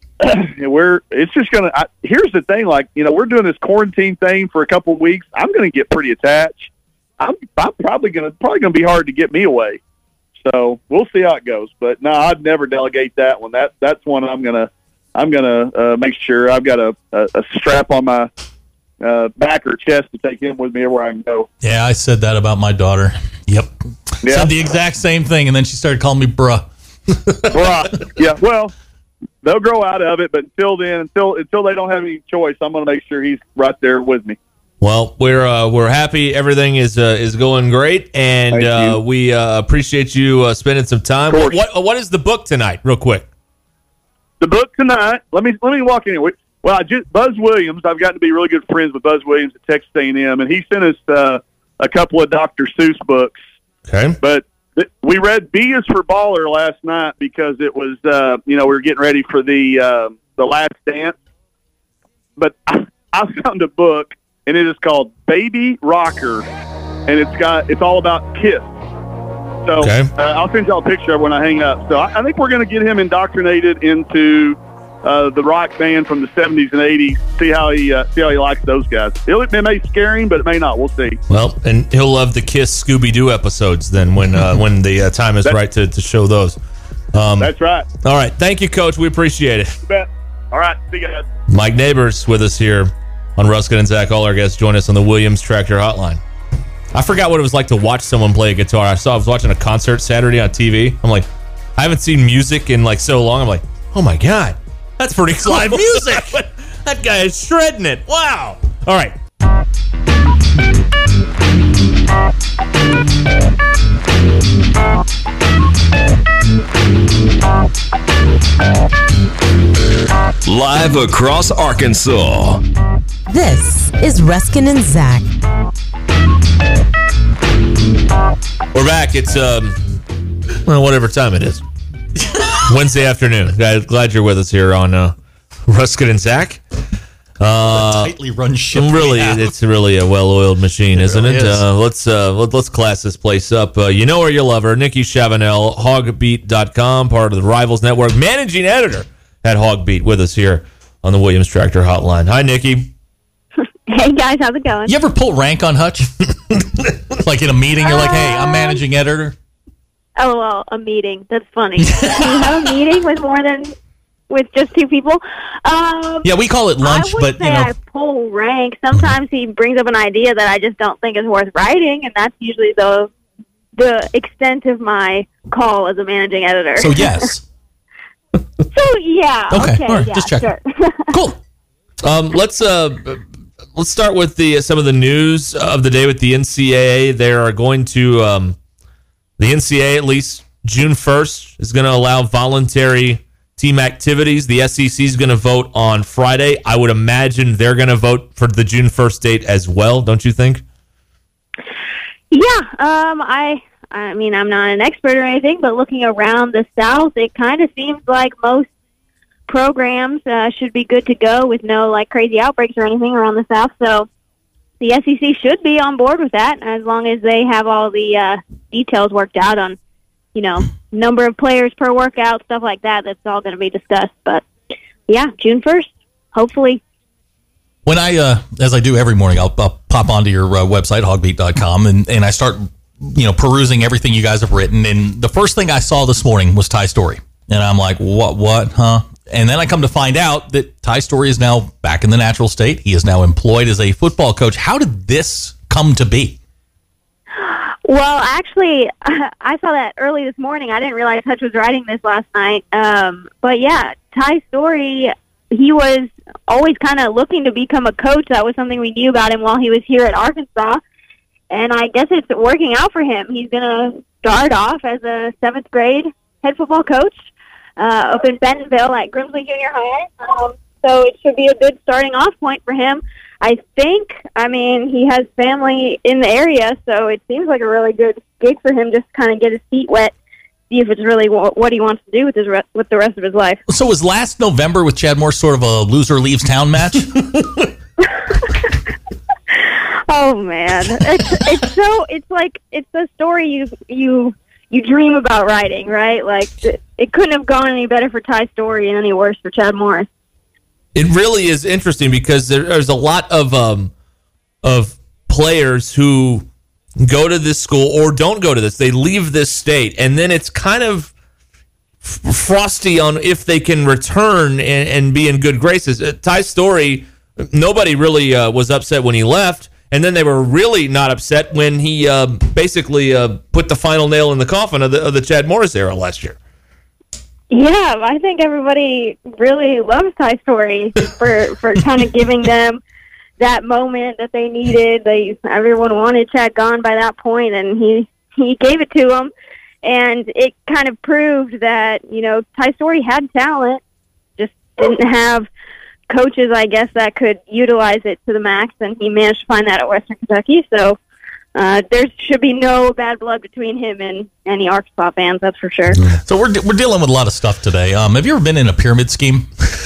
it's just going to here's the thing, like, we're doing this quarantine thing for a couple of weeks. I'm going to get pretty attached. I'm probably going to be hard to get me away. So we'll see how it goes. But no, I'd never delegate that one. That's one I'm gonna make sure I've got a strap on my back or chest to take him with me everywhere I can go. Yeah, I said that about my daughter. Yep. Yeah. Said the exact same thing, and then she started calling me bruh. Bruh. Yeah. Well, they'll grow out of it, but until then, until they don't have any choice, I'm going to make sure he's right there with me. Well, we're happy. Everything is going great, and we appreciate you spending some time. What is the book tonight, real quick? The book tonight. Let me walk in here. Well, Buzz Williams. I've gotten to be really good friends with Buzz Williams at Texas A&M, and he sent us a couple of Dr. Seuss books. Okay, but we read B is for Baller last night because it was we were getting ready for the Last Dance. But I found a book, and it is called Baby Rocker, and it's all about Kiss. So I'll send y'all a picture of it when I hang up. So I think we're going to get him indoctrinated into the rock band from the 70s and 80s. See how he likes those guys. It may scare him, but it may not. We'll see. Well, and he'll love the Kiss Scooby-Doo episodes then when the time is right to show those. That's right. All right. Thank you, Coach. We appreciate it. You bet. All right. See you guys. Mike Neighbors with us here on Ruskin and Zach. All our guests join us on the Williams Tractor Hotline. I forgot what it was like to watch someone play a guitar. I was watching a concert Saturday on TV. I'm like, I haven't seen music in like so long. I'm like, oh my God, that's pretty cool. Live music. That guy is shredding it. Wow. All right. Live across Arkansas. This is Ruskin and Zach. We're back. It's whatever time it is. Wednesday afternoon. Glad you're with us here on Ruskin and Zach. Tightly run ship. Really, it's really a well-oiled machine, isn't it? Let's class this place up. You know her, you love her. Nikki Chavanel, hogbeat.com, part of the Rivals Network, managing editor at Hogbeat, with us here on the Williams Tractor Hotline. Hi, Nikki. Hey, guys. How's it going? You ever pull rank on Hutch? Like in a meeting, you're like, hey, I'm managing editor. Oh, well, a meeting. That's funny. Do you have a meeting with just two people? Yeah, we call it lunch, but I pull rank. Sometimes he brings up an idea that I just don't think is worth writing, and that's usually the extent of my call as a managing editor. So yes. So yeah. Okay. All right, yeah, just check. Sure. Cool. Let's start with some of the news of the day with the NCAA. They are going to the NCAA, at least June 1st, is going to allow voluntary team activities. The SEC is going to vote on Friday. I would imagine they're going to vote for the June 1st date as well, don't you think? Yeah. I mean, I'm not an expert or anything, but looking around the South, it kind of seems like most programs should be good to go with no crazy outbreaks or anything around the South. So the SEC should be on board with that as long as they have all the details worked out on, number of players per workout, stuff like that. That's all going to be discussed. But yeah, June 1st, hopefully. When I, as I do every morning, I'll pop onto your website, hogbeat.com, and I start, perusing everything you guys have written. And the first thing I saw this morning was Ty Storey. And I'm like, what, huh? And then I come to find out that Ty Storey is now back in the natural state. He is now employed as a football coach. How did this come to be? Well, actually, I saw that early this morning. I didn't realize Hutch was writing this last night. But yeah, Ty Storey, he was always kind of looking to become a coach. That was something we knew about him while he was here at Arkansas. And I guess it's working out for him. He's going to start off as a 7th grade head football coach up in Bentonville at Grimsley Junior High. so it should be a good starting off point for him. I think, I mean, he has family in the area, so it seems like a really good gig for him, just kind of get his feet wet, see if it's really what he wants to do with with the rest of his life. So was last November with Chad Morris sort of a loser leaves town match? Oh man, it's a story you dream about writing, right? Like it couldn't have gone any better for Ty Storey and any worse for Chad Morris. It really is interesting because there's a lot of players who go to this school or don't go to this. They leave this state, and then it's kind of frosty on if they can return and be in good graces. Ty Storey, nobody really was upset when he left, and then they were really not upset when he basically put the final nail in the coffin of the Chad Morris era last year. Yeah, I think everybody really loves Ty Storey for kind of giving them that moment that they needed. Everyone wanted Chad gone by that point, and he gave it to them. And it kind of proved that, Ty Storey had talent, just didn't have coaches, I guess, that could utilize it to the max, and he managed to find that at Western Kentucky. So there should be no bad blood between him and any Arkansas fans, that's for sure. So we're dealing with a lot of stuff today. Have you ever been in a pyramid scheme?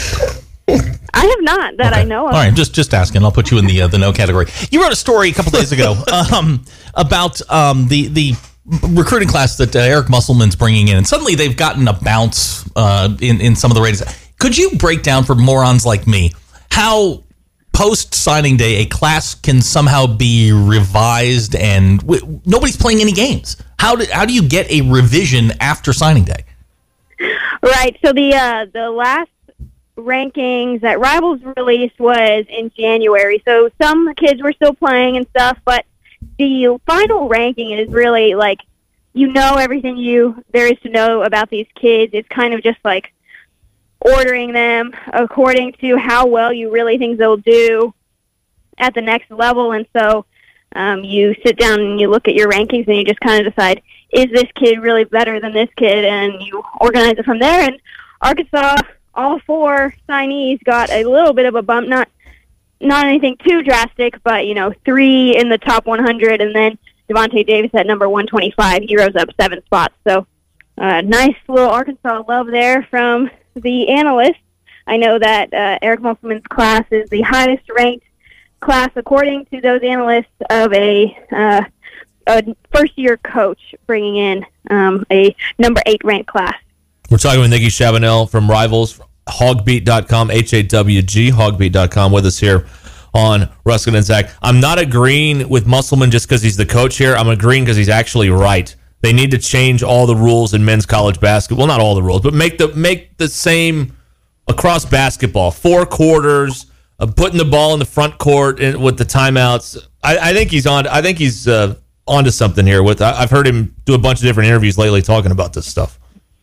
I have not, that I know of. All right, just asking. I'll put you in the no category. You wrote a story a couple days ago about the recruiting class that Eric Musselman's bringing in, and suddenly they've gotten a bounce in some of the ratings. Could you break down for morons like me how post-signing day a class can somehow be revised and nobody's playing any games? How do you get a revision after signing day? Right, so the last rankings that Rivals released was in January, so some kids were still playing and stuff, but the final ranking is really like, everything there is to know about these kids. It's kind of just like ordering them according to how well you really think they'll do at the next level. And so you sit down and you look at your rankings and you just kind of decide, is this kid really better than this kid? And you organize it from there. And Arkansas, all 4 signees got a little bit of a bump, not anything too drastic, but, 3 in the top 100, and then Devontae Davis at number 125. He rose up 7 spots. So nice little Arkansas love there from the analysts. I know that Eric Musselman's class is the highest ranked class, according to those analysts, of a first-year coach bringing in a number 8 ranked class. We're talking with Nikki Chabanel from Rivals, hogbeat.com, HAWG, hogbeat.com, with us here on Ruskin and Zach. I'm not agreeing with Musselman just because he's the coach here. I'm agreeing because he's actually right. They need to change all the rules in men's college basketball. Well, not all the rules, but make the same across basketball. 4 quarters, putting the ball in the front court with the timeouts. I think he's on. I think he's onto something here. I've heard him do a bunch of different interviews lately talking about this stuff.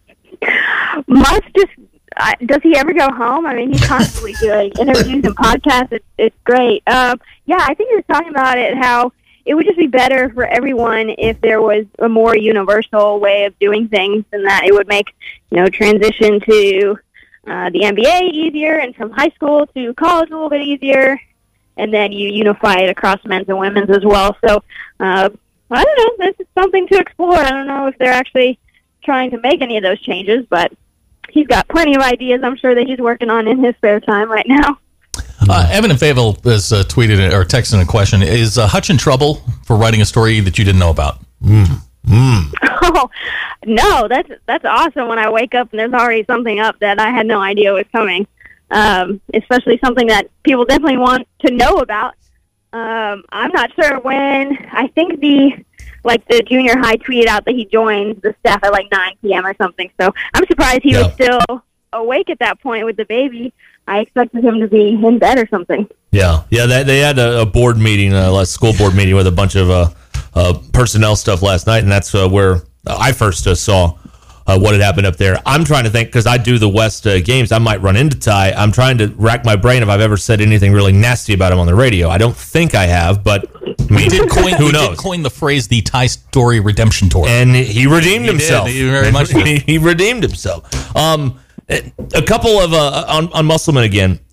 Does he ever go home? I mean, he's constantly doing interviews and podcasts. It's great. I think he was talking about it, how it would just be better for everyone if there was a more universal way of doing things, and that it would make, transition to the NBA easier, and from high school to college a little bit easier, and then you unify it across men's and women's as well. So, I don't know. This is something to explore. I don't know if they're actually trying to make any of those changes, but he's got plenty of ideas, I'm sure, that he's working on in his spare time right now. Evan and Fayetteville has tweeted or texted a question. Is Hutch in trouble for writing a story that you didn't know about? Oh, no, that's awesome when I wake up and there's already something up that I had no idea was coming, especially something that people definitely want to know about. I'm not sure when. I think the junior high tweeted out that he joined the staff at 9 p.m. or something. So I'm surprised he was still awake at that point with the baby. I expected him to be in bed or something. Yeah. They had a board meeting, a school board meeting with a bunch of personnel stuff last night, and that's where I first saw what had happened up there. I'm trying to think, because I do the West games, I might run into Ty. I'm trying to rack my brain if I've ever said anything really nasty about him on the radio. I don't think I have, but who knows? Did coin the phrase the Ty Storey redemption tour. And he redeemed himself. He very much he redeemed himself. A couple of on Musselman again.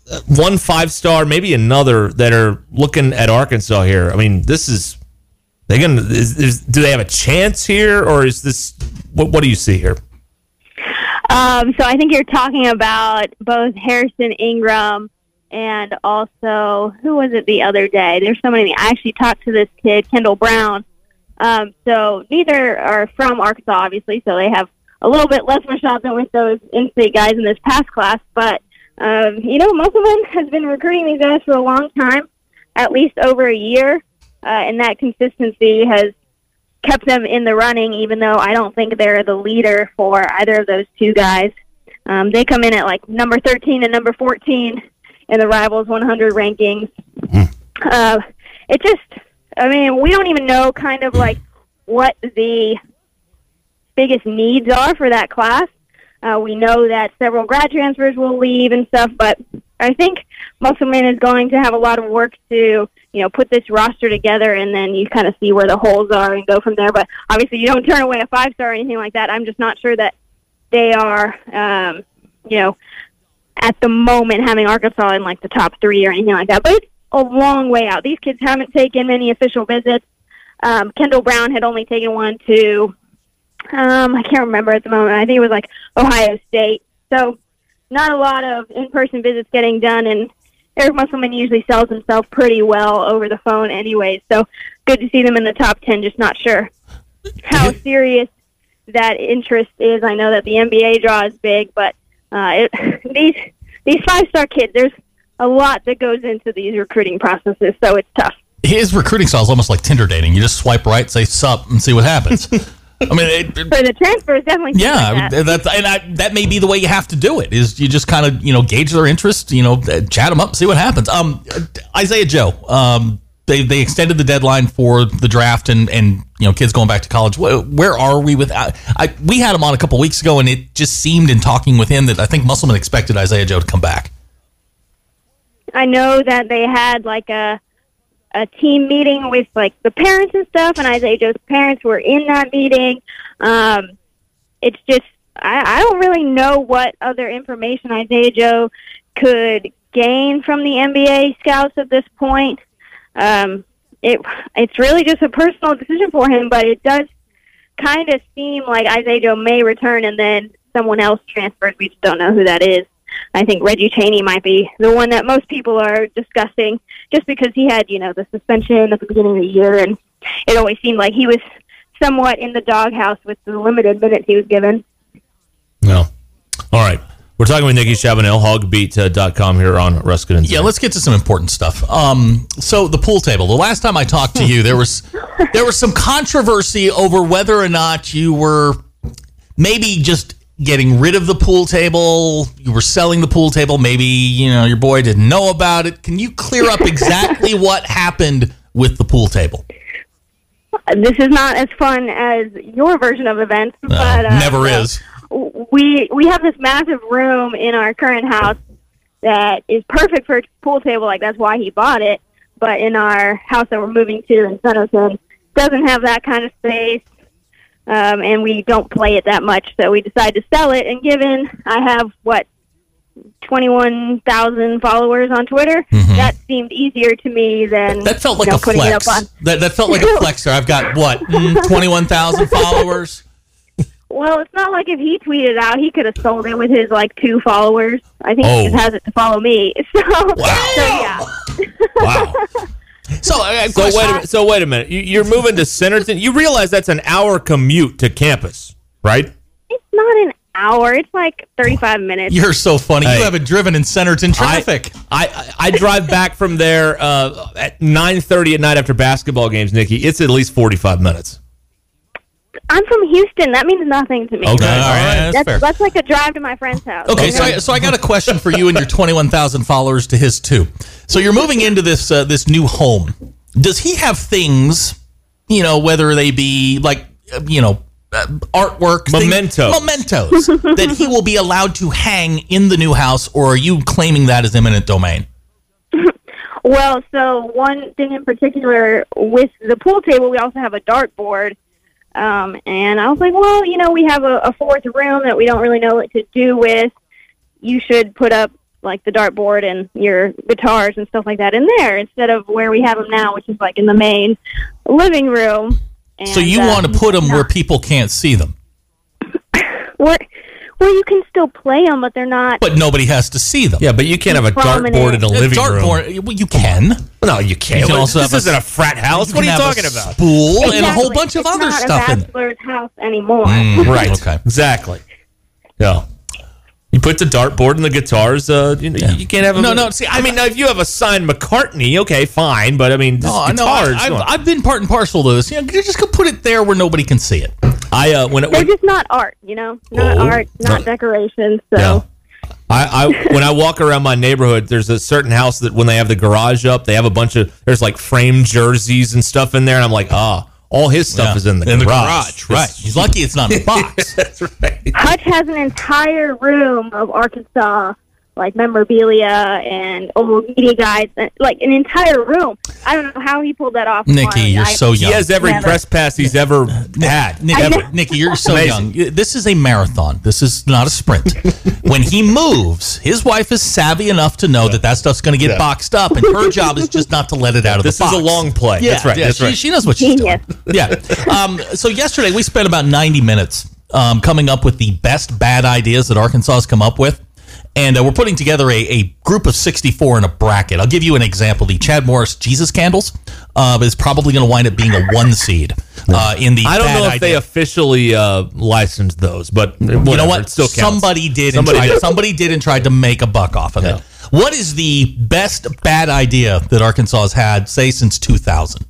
one 5-star, maybe another that are looking at Arkansas here. I mean, this is do they have a chance here, or is this what do you see here? So I think you're talking about both Harrison Ingram and also, who was it the other day? There's so many. I actually talked to this kid, Kendall Brown. So neither are from Arkansas, obviously, so they have a little bit less of a shot than with those in-state guys in this past class. But, Musselman has been recruiting these guys for a long time, at least over a year, and that consistency has kept them in the running, even though I don't think they're the leader for either of those two guys. They come in at like number 13 and number 14 in the Rivals 100 rankings. We don't even know kind of like what the biggest needs are for that class. We know that several grad transfers will leave and stuff, but I think Musselman is going to have a lot of work to, put this roster together, and then you kind of see where the holes are and go from there. But obviously you don't turn away a 5-star or anything like that. I'm just not sure that they are, at the moment having Arkansas in like the top 3 or anything like that. But it's a long way out. These kids haven't taken many official visits. Kendall Brown had only taken one to, I can't remember at the moment. I think it was like Ohio State. So not a lot of in-person visits getting done, and Eric Musselman usually sells himself pretty well over the phone anyway. So good to see them in the top 10, just not sure how serious that interest is. I know that the NBA draw is big, but these 5-star kids, there's a lot that goes into these recruiting processes, so it's tough. His recruiting style is almost like Tinder dating. You just swipe right, say sup, and see what happens. I mean, for the transfers, definitely. Yeah, like that may be the way you have to do it. Is you just kind of gauge their interest, chat them up, see what happens. Isaiah Joe, they extended the deadline for the draft, and kids going back to college. Where are we with? We had him on a couple weeks ago, and it just seemed in talking with him that I think Musselman expected Isaiah Joe to come back. I know that they had like a team meeting with like the parents and stuff, and Isaiah Joe's parents were in that meeting. It's just I don't really know what other information Isaiah Joe could gain from the NBA scouts at this point. It's really just a personal decision for him, but it does kind of seem like Isaiah Joe may return and then someone else transfers. We just don't know who that is. I think Reggie Chaney might be the one that most people are discussing, just because he had, the suspension at the beginning of the year, and it always seemed like he was somewhat in the doghouse with the limited minutes he was given. No. All right. We're talking with Nikki Chabanel, hogbeat.com here on Ruskin and Zane. Yeah, let's get to some important stuff. So the pool table. The last time I talked to you, there was some controversy over whether or not you were maybe just getting rid of the pool table, you were selling the pool table, maybe, your boy didn't know about it. Can you clear up exactly what happened with the pool table? This is not as fun as your version of events, but never is. We have this massive room in our current house that is perfect for a pool table, like that's why he bought it, but in our house that we're moving to in Sunderson, doesn't have that kind of space. And we don't play it that much, so we decided to sell it. And given I have, 21,000 followers on Twitter, that seemed easier to me than that felt like a putting flex. It up on. That felt like a flex there. I've got, 21,000 followers? Well, it's not like if he tweeted out, he could have sold it with his, 2 followers. I think he just has it to follow me. So, wow. So yeah. Wow. So wait a minute. You're moving to Centerton. You realize that's an hour commute to campus, right? It's not an hour. It's like 35 minutes. You're so funny. Hey, you haven't driven in Centerton traffic. I drive back from there at 9:30 at night after basketball games, Nikki. It's at least 45 minutes. I'm from Houston. That means nothing to me. Okay, all right, that's fair. That's like a drive to my friend's house. Okay, so I got a question for you and your 21,000 followers to his too. So you're moving into this new home. Does he have things, whether they be artwork, mementos that he will be allowed to hang in the new house, or are you claiming that as eminent domain? Well, so one thing in particular with the pool table, we also have a dartboard. And I was like, well, we have a fourth room that we don't really know what to do with. You should put up like the dartboard and your guitars and stuff like that in there instead of where we have them now, which is like in the main living room. And, So you want to put them where people can't see them, where you can still play them, but they're not. but nobody has to see them. Yeah, but you can't have a Prominent. dartboard in a living room. Dartboard, well, you can. No, you can't. You can also this have isn't a frat house. What are you can have talking a about? Spool and a whole bunch of It's other not stuff a in there. bachelor's house anymore. Right. Okay. Exactly. Yeah. You put the dartboard and the guitars. You can't have. No. See, I mean, now, if you have a signed McCartney, okay, fine. But I mean, guitars. I've been part and parcel to this. You just go put it there where nobody can see it. They're just not art, not art, not decorations. So. Yeah. When I walk around my neighborhood, there's a certain house that when they have the garage up, they have a bunch of there's like framed jerseys and stuff in there, and I'm like, all his stuff is in the garage. Right. He's lucky it's not in a box. That's right. Hutch has an entire room of Arkansas, like memorabilia and old media guides, like an entire room. I don't know how he pulled that off. Nikki, you're so young. He has every press pass he's ever had. Nikki, you're so young. This is a marathon. This is not a sprint. When he moves, his wife is savvy enough to know that stuff's going to get boxed up, and her job is just not to let it out of the box. This is a long play. Yeah, That's right. Yeah, That's right. She knows what she's doing. Yeah. So yesterday we spent about 90 minutes coming up with the best bad ideas that Arkansas has come up with. And we're putting together a group of 64 in a bracket. I'll give you an example. The Chad Morris Jesus Candles is probably going to wind up being a 1 seed in the I don't bad know if idea. they officially licensed those, but whatever, You know what? It still counts. Somebody did and tried to make a buck off of it. What is the best bad idea that Arkansas has had, say, since 2000?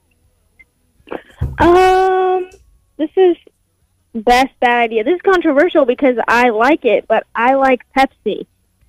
This is best bad idea. This is controversial because I like it, but I like Pepsi.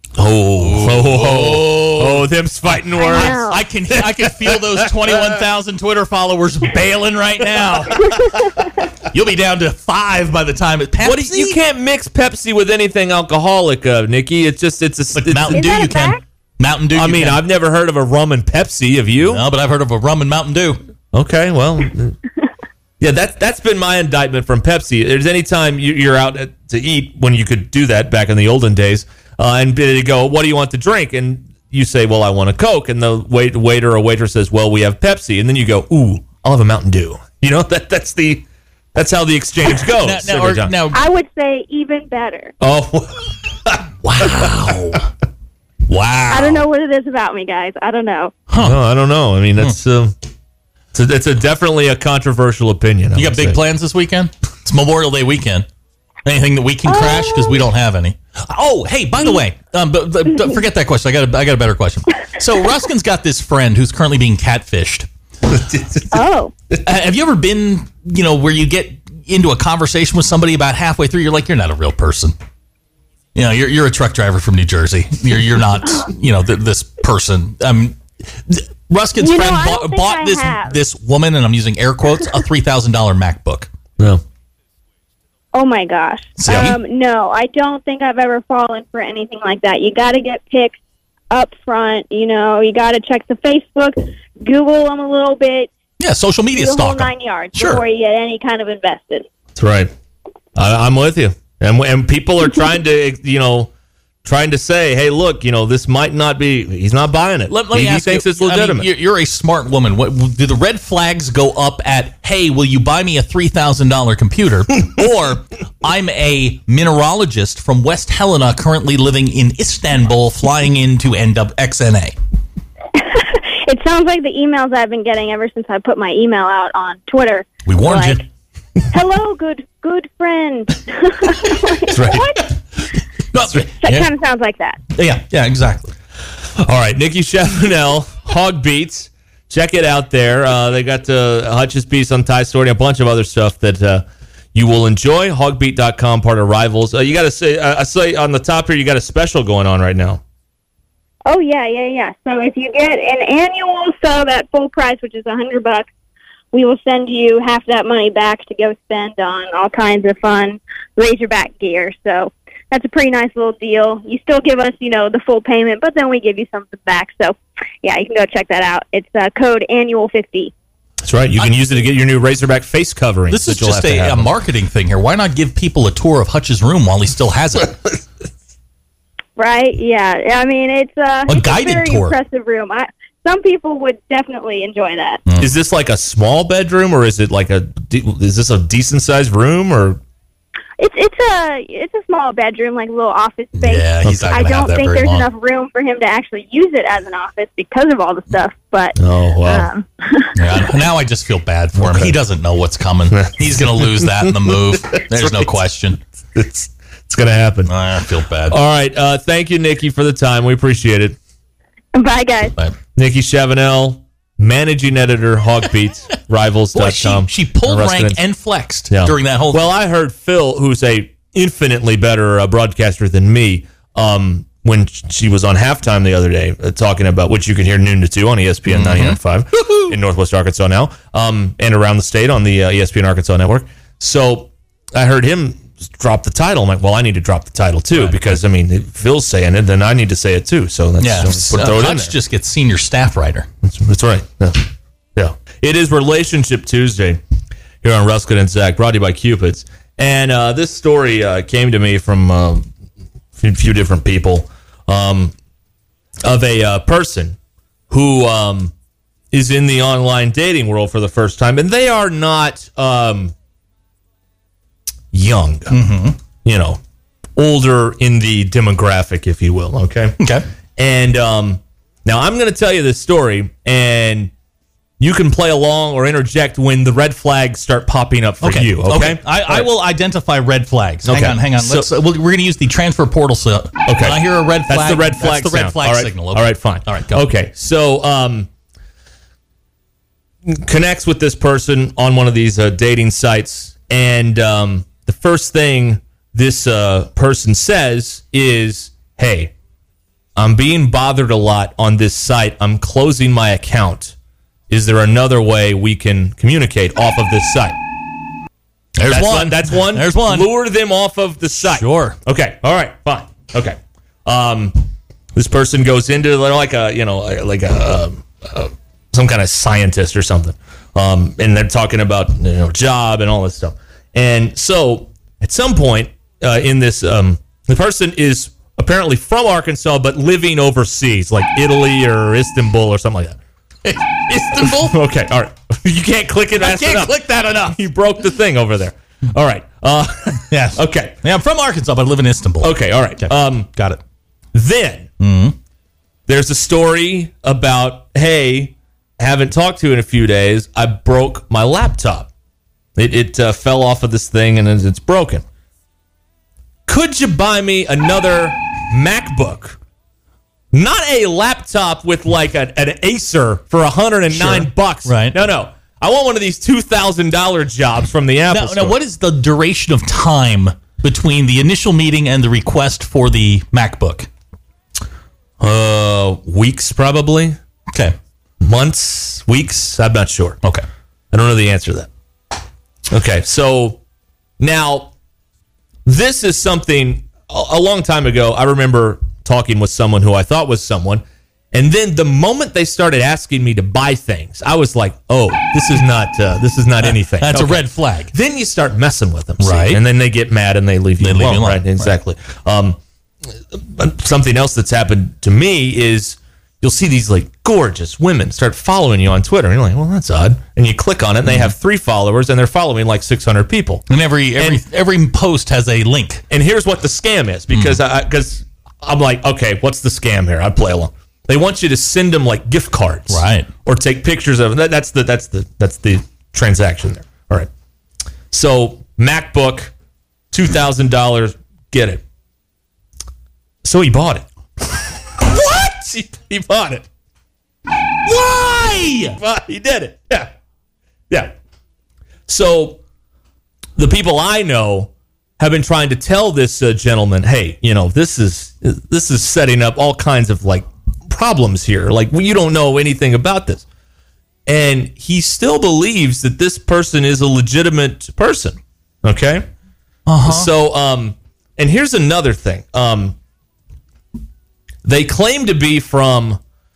Oh, them's fighting words. know. I can feel those 21,000 Twitter followers bailing right now. You'll be down to 5 by the time it's Pepsi. You can't mix Pepsi with anything alcoholic, Nikki. It's Mountain Dew. that a You can. fact? Mountain Dew. I mean, can. I've never heard of a rum and Pepsi. Have you? No, but I've heard of a rum and Mountain Dew. Okay, well, yeah, that's been my indictment from Pepsi. There's any time you're out to eat when you could do that back in the olden days, and they go, "What do you want to drink?" And you say, "Well, I want a Coke," and the waiter or waitress says, "Well, we have Pepsi," and then you go, "Ooh, I'll have a Mountain Dew." You know that's how the exchange goes. Now, I would say even better. Oh, wow. I don't know what it is about me, guys. I don't know. No, I don't know. I mean, that's it's definitely a controversial opinion. You got big plans this weekend? It's Memorial Day weekend. Anything that we can crash because we don't have any. Oh, hey, by the way, but forget that question. I got a better question. So Ruskin's got this friend who's currently being catfished. Oh. Have you ever been, where you get into a conversation with somebody about halfway through, you're like, you're not a real person. You're a truck driver from New Jersey. You're not, this person. Ruskin's friend bought this woman, and I'm using air quotes, a $3,000 MacBook. No. Oh my gosh. See? No, I don't think I've ever fallen for anything like that. You got to get picked up front. You got to check the Facebook, Google them a little bit. Yeah, social media the whole stalk 9 yards Sure. before you get any kind of invested. That's right. I'm with you. And people are trying to, trying to say, hey, look, this might not be, he's not buying it. Let me he ask thinks you, it's legitimate. You're a smart woman. Do the red flags go up at, hey, will you buy me a $3,000 computer? Or I'm a mineralogist from West Helena currently living in Istanbul flying into XNA. It sounds like the emails I've been getting ever since I put my email out on Twitter. We warned you. Hello, good friend. That's right. What? That kind of sounds like that. Yeah, exactly. All right, Nikki Chavanel, Hog Beats. Check it out there. They got Hutch's piece on Ty Storey and a bunch of other stuff that you will enjoy. Hogbeat.com, part of Rivals. You got to say, I say on the top here, you got a special going on right now. Oh, yeah. So if you get an annual sub at full price, which is $100, we will send you half that money back to go spend on all kinds of fun Razorback gear. So that's a pretty nice little deal. You still give us, the full payment, but then we give you something back. So, yeah, you can go check that out. It's code annual50. That's right. You can use it to get your new Razorback face covering. This is just a marketing thing here. Why not give people a tour of Hutch's room while he still has it? right? Yeah. I mean, it's it's guided a very tour. impressive room. Some people would definitely enjoy that. Is this like a small bedroom, or is it like is this a decent sized room, or? It's a small bedroom, like a little office space. Yeah, he's not I gonna have don't that think very there's long. enough room for him to actually use it as an office because of all the stuff. But Oh, wow. Yeah, now I just feel bad for him. He doesn't know what's coming. He's going to lose that in the move. There's no right. question. It's going to happen. I feel bad. All right. Thank you, Nikki, for the time. We appreciate it. bye, guys. But, Nikki Chavanel, managing editor, Hogbeats, Rivals.com. boy, she pulled Ruskin rank and flexed Yeah. during that whole Well, I heard Phil, who's a infinitely better broadcaster than me, when she was on halftime the other day, talking about, which you can hear noon to 2 on ESPN 99.5 in Northwest Arkansas now, and around the state on the ESPN Arkansas network. So I heard him drop the title. I'm like, well, I need to drop the title too, because I mean, if Phil's saying it, then I need to say it too. So that's throw it in Hutch there. just gets senior staff writer. That's right. Yeah. It is Relationship Tuesday here on Ruskin and Zach, brought to you by Cupid's. And this story came to me from a few different people of a person who is in the online dating world for the first time. And they are not young, you know, older in the demographic, if you will. Okay. Okay. And now I'm going to tell you this story, and you can play along or interject when the red flags start popping up for you. Okay. I will identify red flags. Okay. Hang on. So- We're going to use the transfer portal. Okay. When I hear a red flag, That's the red flag. That's the red sound. flag All right. signal. All right, fine. All right, go. Okay, so connects with this person on one of these dating sites, and the first thing this person says is, "Hey, I'm being bothered a lot on this site. I'm closing my account. Is there another way we can communicate off of this site?" There's one. That's one. There's one. Lure them off of the site. Sure. Okay. All right. Fine. Okay. This person goes into like a some kind of scientist or something, and they're talking about job and all this stuff. And so at some point in this, the person is apparently from Arkansas but living overseas, like Italy or Istanbul or something like that. Istanbul? Okay, all right. You can't click it fast enough. click that enough. You broke the thing over there. All right. Yes. Okay. Yeah, I'm from Arkansas, but I live in Istanbul. Okay, all right. Got it. Then there's a story about, hey, haven't talked to you in a few days. I broke my laptop. It fell off of this thing and it's broken. Could you buy me another MacBook? Not a laptop with like an Acer for $109. Right. No. I want one of these $2,000 jobs from the Apple Store. Now, what is the duration of time between the initial meeting and the request for the MacBook? Weeks probably. Okay. Months, weeks. I'm not sure. Okay. I don't know the answer to that. Okay, so now this is something a long time ago. I remember talking with someone who I thought was someone, and then the moment they started asking me to buy things, I was like, "Oh, this is not anything." That's a Okay. red flag. Then you start messing with them, see? Right. And then they get mad and they leave you alone. alone. Right? Exactly. Something else that's happened to me is you'll see these like gorgeous women start following you on Twitter. And you're like, well, that's odd. And you click on it and they have 3 followers and they're following like 600 people. And every post has a link. And here's what the scam is, because I'm like, okay, what's the scam here? I'd play along. They want you to send them like gift cards, Right. Or take pictures of them. That's the transaction there. All right. So MacBook, $2,000, get it. So he bought it. What? He bought it. Why? But he did it. Yeah. So the people I know have been trying to tell this gentleman, hey, this is setting up all kinds of like problems here. Like, well, you don't know anything about this. And he still believes that this person is a legitimate person. Okay? So, and here's another thing. They claim to be from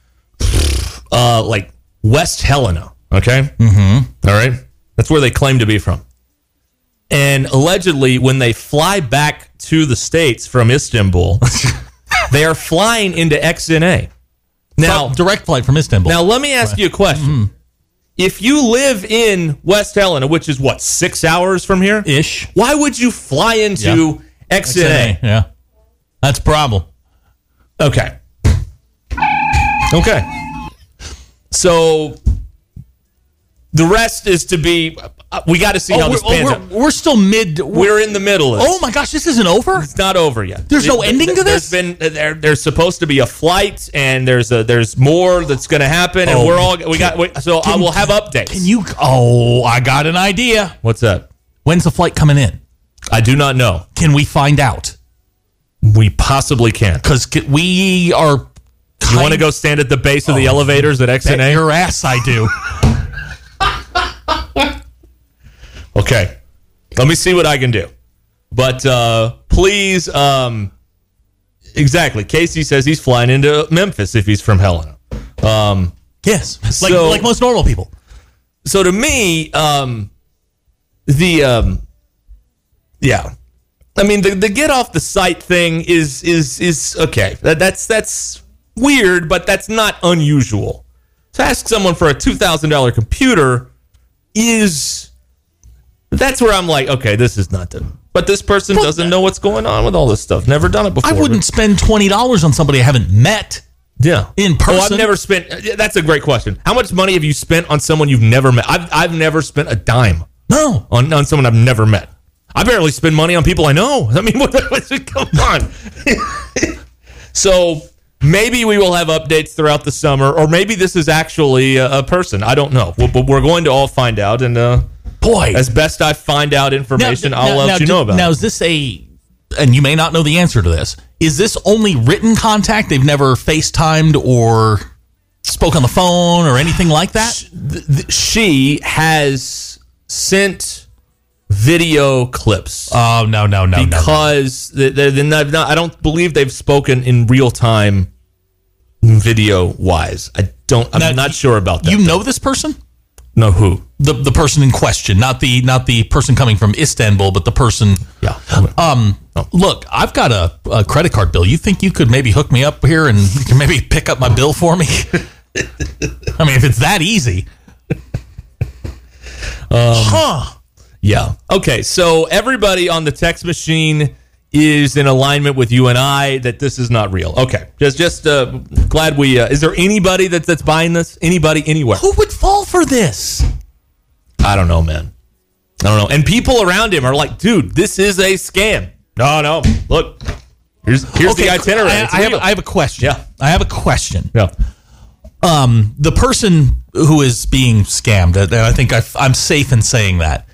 like West Helena. Okay? All right? That's where they claim to be from. And allegedly, when they fly back to the States from Istanbul, They are flying into XNA. Now, direct flight from Istanbul. Now, let me ask you a question. If you live in West Helena, which is, 6 hours from here? Ish. Why would you fly into XNA? Yeah. That's a problem. Okay. So the rest is to be. We got to see how this pans out. We're still mid. We're in the middle of this. Oh my gosh, this isn't over. It's not over yet. There's no ending to this. There's supposed to be a flight, and there's more that's going to happen, and I will have updates. Can you? Oh, I got an idea. What's that? When's the flight coming in? I do not know. Can we find out? We possibly can. Because we are. You want to go stand at the base of the elevators at XNA? Bet your ass, I do. Okay. Let me see what I can do. But please, exactly. Casey says he's flying into Memphis if he's from Helena. Yes. Like most normal people. So to me, yeah. I mean, the get off the site thing is okay. That's weird, but that's not unusual. To ask someone for a $2,000 computer that's where I'm like, okay, this is not done. But this person doesn't know what's going on with all this stuff. Never done it before. I wouldn't spend $20 on somebody I haven't met. Yeah, in person. Oh, I've never spent. That's a great question. How much money have you spent on someone you've never met? I've never spent a dime. No, on someone I've never met. I barely spend money on people I know. I mean, come on. So maybe we will have updates throughout the summer, or maybe this is actually a person. I don't know. We're going to all find out, and boy, as best I find out information, I'll let you know about it. Now, is this and you may not know the answer to this, is this only written contact? They've never FaceTimed or spoke on the phone or anything like that? She has sent video clips. Oh, no. Because I don't believe they've spoken in real time video-wise. I'm not sure about that. You know this person? No, who? The person in question, not the person coming from Istanbul, but the person. Yeah. Look, I've got a credit card bill. You think you could maybe hook me up here and you can maybe pick up my bill for me? I mean, if it's that easy. Yeah. Okay. So everybody on the text machine is in alignment with you and I that this is not real. Okay. Just glad we. Is there anybody that's buying this? Anybody anywhere? Who would fall for this? I don't know, man. I don't know. And people around him are like, dude, this is a scam. No. Look, here's the itinerary. I have a question. Yeah. I have a question. Yeah. The person who is being scammed, I think I'm safe in saying that.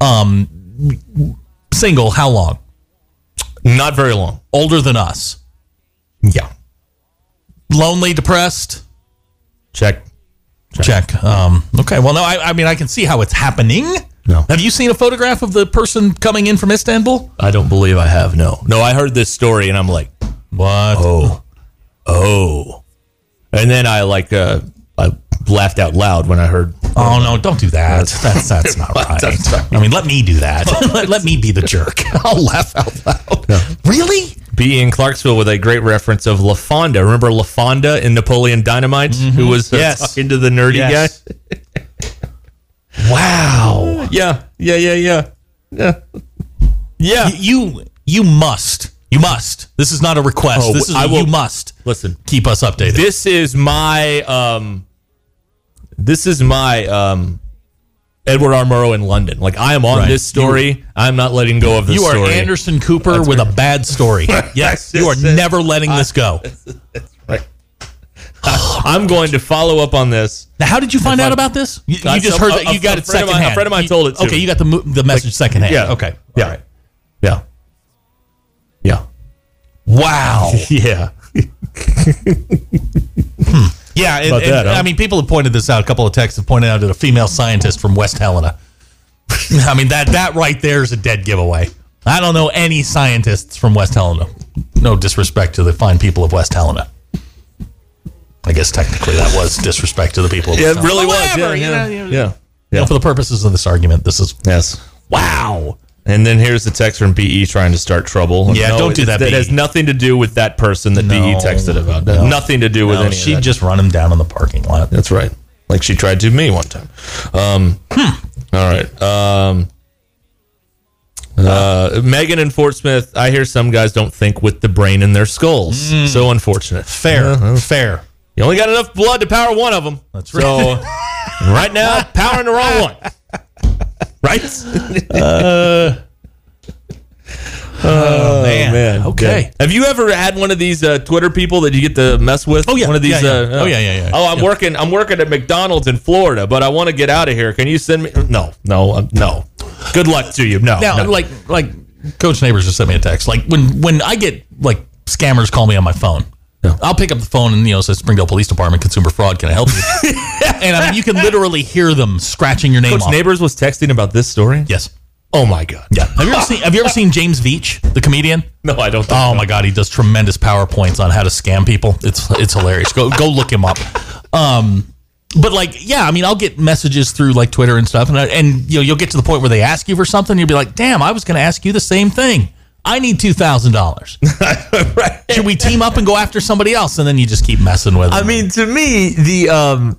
Single, how long? Not very long. Older than us. Yeah. Lonely, depressed? Check. Okay. Well, no, I mean, I can see how it's happening. No. Have you seen a photograph of the person coming in from Istanbul? I don't believe I have. No, I heard this story and I'm like, what? Oh. And then I laughed out loud when I heard. Oh, no, don't do that. That's not right. I mean, let me do that. let me be the jerk. I'll laugh out loud. No. Really? Be in Clarksville with a great reference of LaFonda. Remember LaFonda in Napoleon Dynamite, who was talking to the nerdy guy? Wow. Yeah. You must. This is not a request. You must. Listen. Keep us updated. This is my Edward R. Murrow in London. Like, I am on this story. I'm not letting go of this story. You are Anderson Cooper with a bad story. Yes. You are never letting this go. That's right. I'm going to follow up on this. Now, how did you find out about this? You just heard that you got it secondhand. A friend of mine told it to me. Okay, you got the message secondhand. Yeah. Okay. Yeah. All right. Yeah. Wow. Yeah. Yeah, I mean, people have pointed this out. A couple of texts have pointed out that a female scientist from West Helena. I mean, that right there is a dead giveaway. I don't know any scientists from West Helena. No disrespect to the fine people of West Helena. I guess technically that was disrespect to the people of West Helena. It really was. Yeah. For the purposes of this argument, this is... Yes. Wow. And then here's the text from BE trying to start trouble. Yeah, don't do that, That BE. has nothing to do with that person that BE texted about. No. Nothing to do with any of she'd that. just run him down in the parking lot. That's right. Like she tried to me one time. All right. Megan in Fort Smith, I hear some guys don't think with the brain in their skulls. So unfortunate. Fair. You only got enough blood to power one of them. That's right. So right now, powering the wrong one. Right? Man. Okay. Yeah. Have you ever had one of these Twitter people that you get to mess with? Oh, yeah. One of these. Yeah. Yeah. Oh, I'm working at McDonald's in Florida, but I want to get out of here. Can you send me? No. Good luck to you. No. Now, no. like Coach Neighbors just sent me a text. Like when I get like scammers call me on my phone, I'll pick up the phone and it says Springdale Police Department, Consumer Fraud. Can I help you? And I mean, you can literally hear them scratching your name Coach off. Neighbors was texting about this story. Yes. Oh my God. Yeah. Have you ever seen James Veach, the comedian? No, I don't. Oh my God, he does tremendous PowerPoints on how to scam people. It's hilarious. Go look him up. But I'll get messages through like Twitter and stuff, and you'll get to the point where they ask you for something, you'll be like, "Damn, I was going to ask you the same thing. I need $2,000. Right. Should we team up and go after somebody else?" And then you just keep messing with them. I mean, to me, the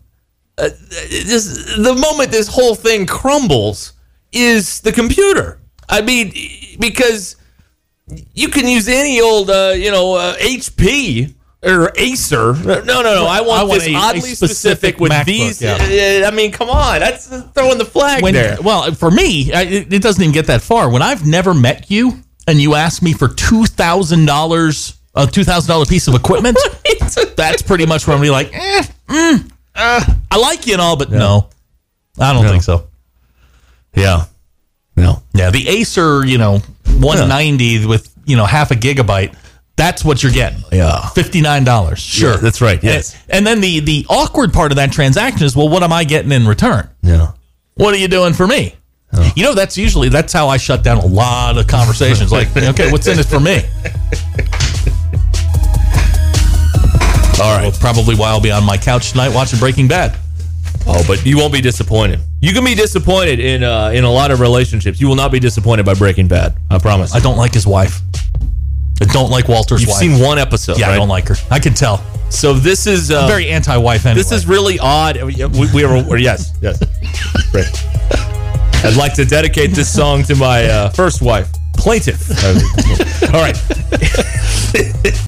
moment this whole thing crumbles is the computer. I mean, because you can use any old, HP or Acer. No. I want this oddly specific with MacBook, these. yeah. I mean, come on. That's throwing the flag there. Well, for me, it doesn't even get that far. When I've never met you and you ask me for $2,000, a $2,000 piece of equipment, that's pretty much where I'm going to be like, I like you and all, but no, I don't think so. Yeah. No. Yeah, the Acer, 190 with, half a gigabyte, that's what you're getting. Yeah. $59. Sure. Yeah, that's right. Yes. And then the awkward part of that transaction is, well, what am I getting in return? Yeah. What are you doing for me? Oh. That's how I shut down a lot of conversations. Like, okay, what's in it for me? All right. Well, probably why I'll be on my couch tonight watching Breaking Bad. Oh, but you won't be disappointed. You can be disappointed in a lot of relationships. You will not be disappointed by Breaking Bad. I promise. I don't like his wife. I don't like Walter's wife. You've seen one episode, yeah, right? I don't like her. I can tell. So this is I'm very anti-wife anyway. This is really odd. Yes. Great. I'd like to dedicate this song to my first wife, Plaintiff. All right.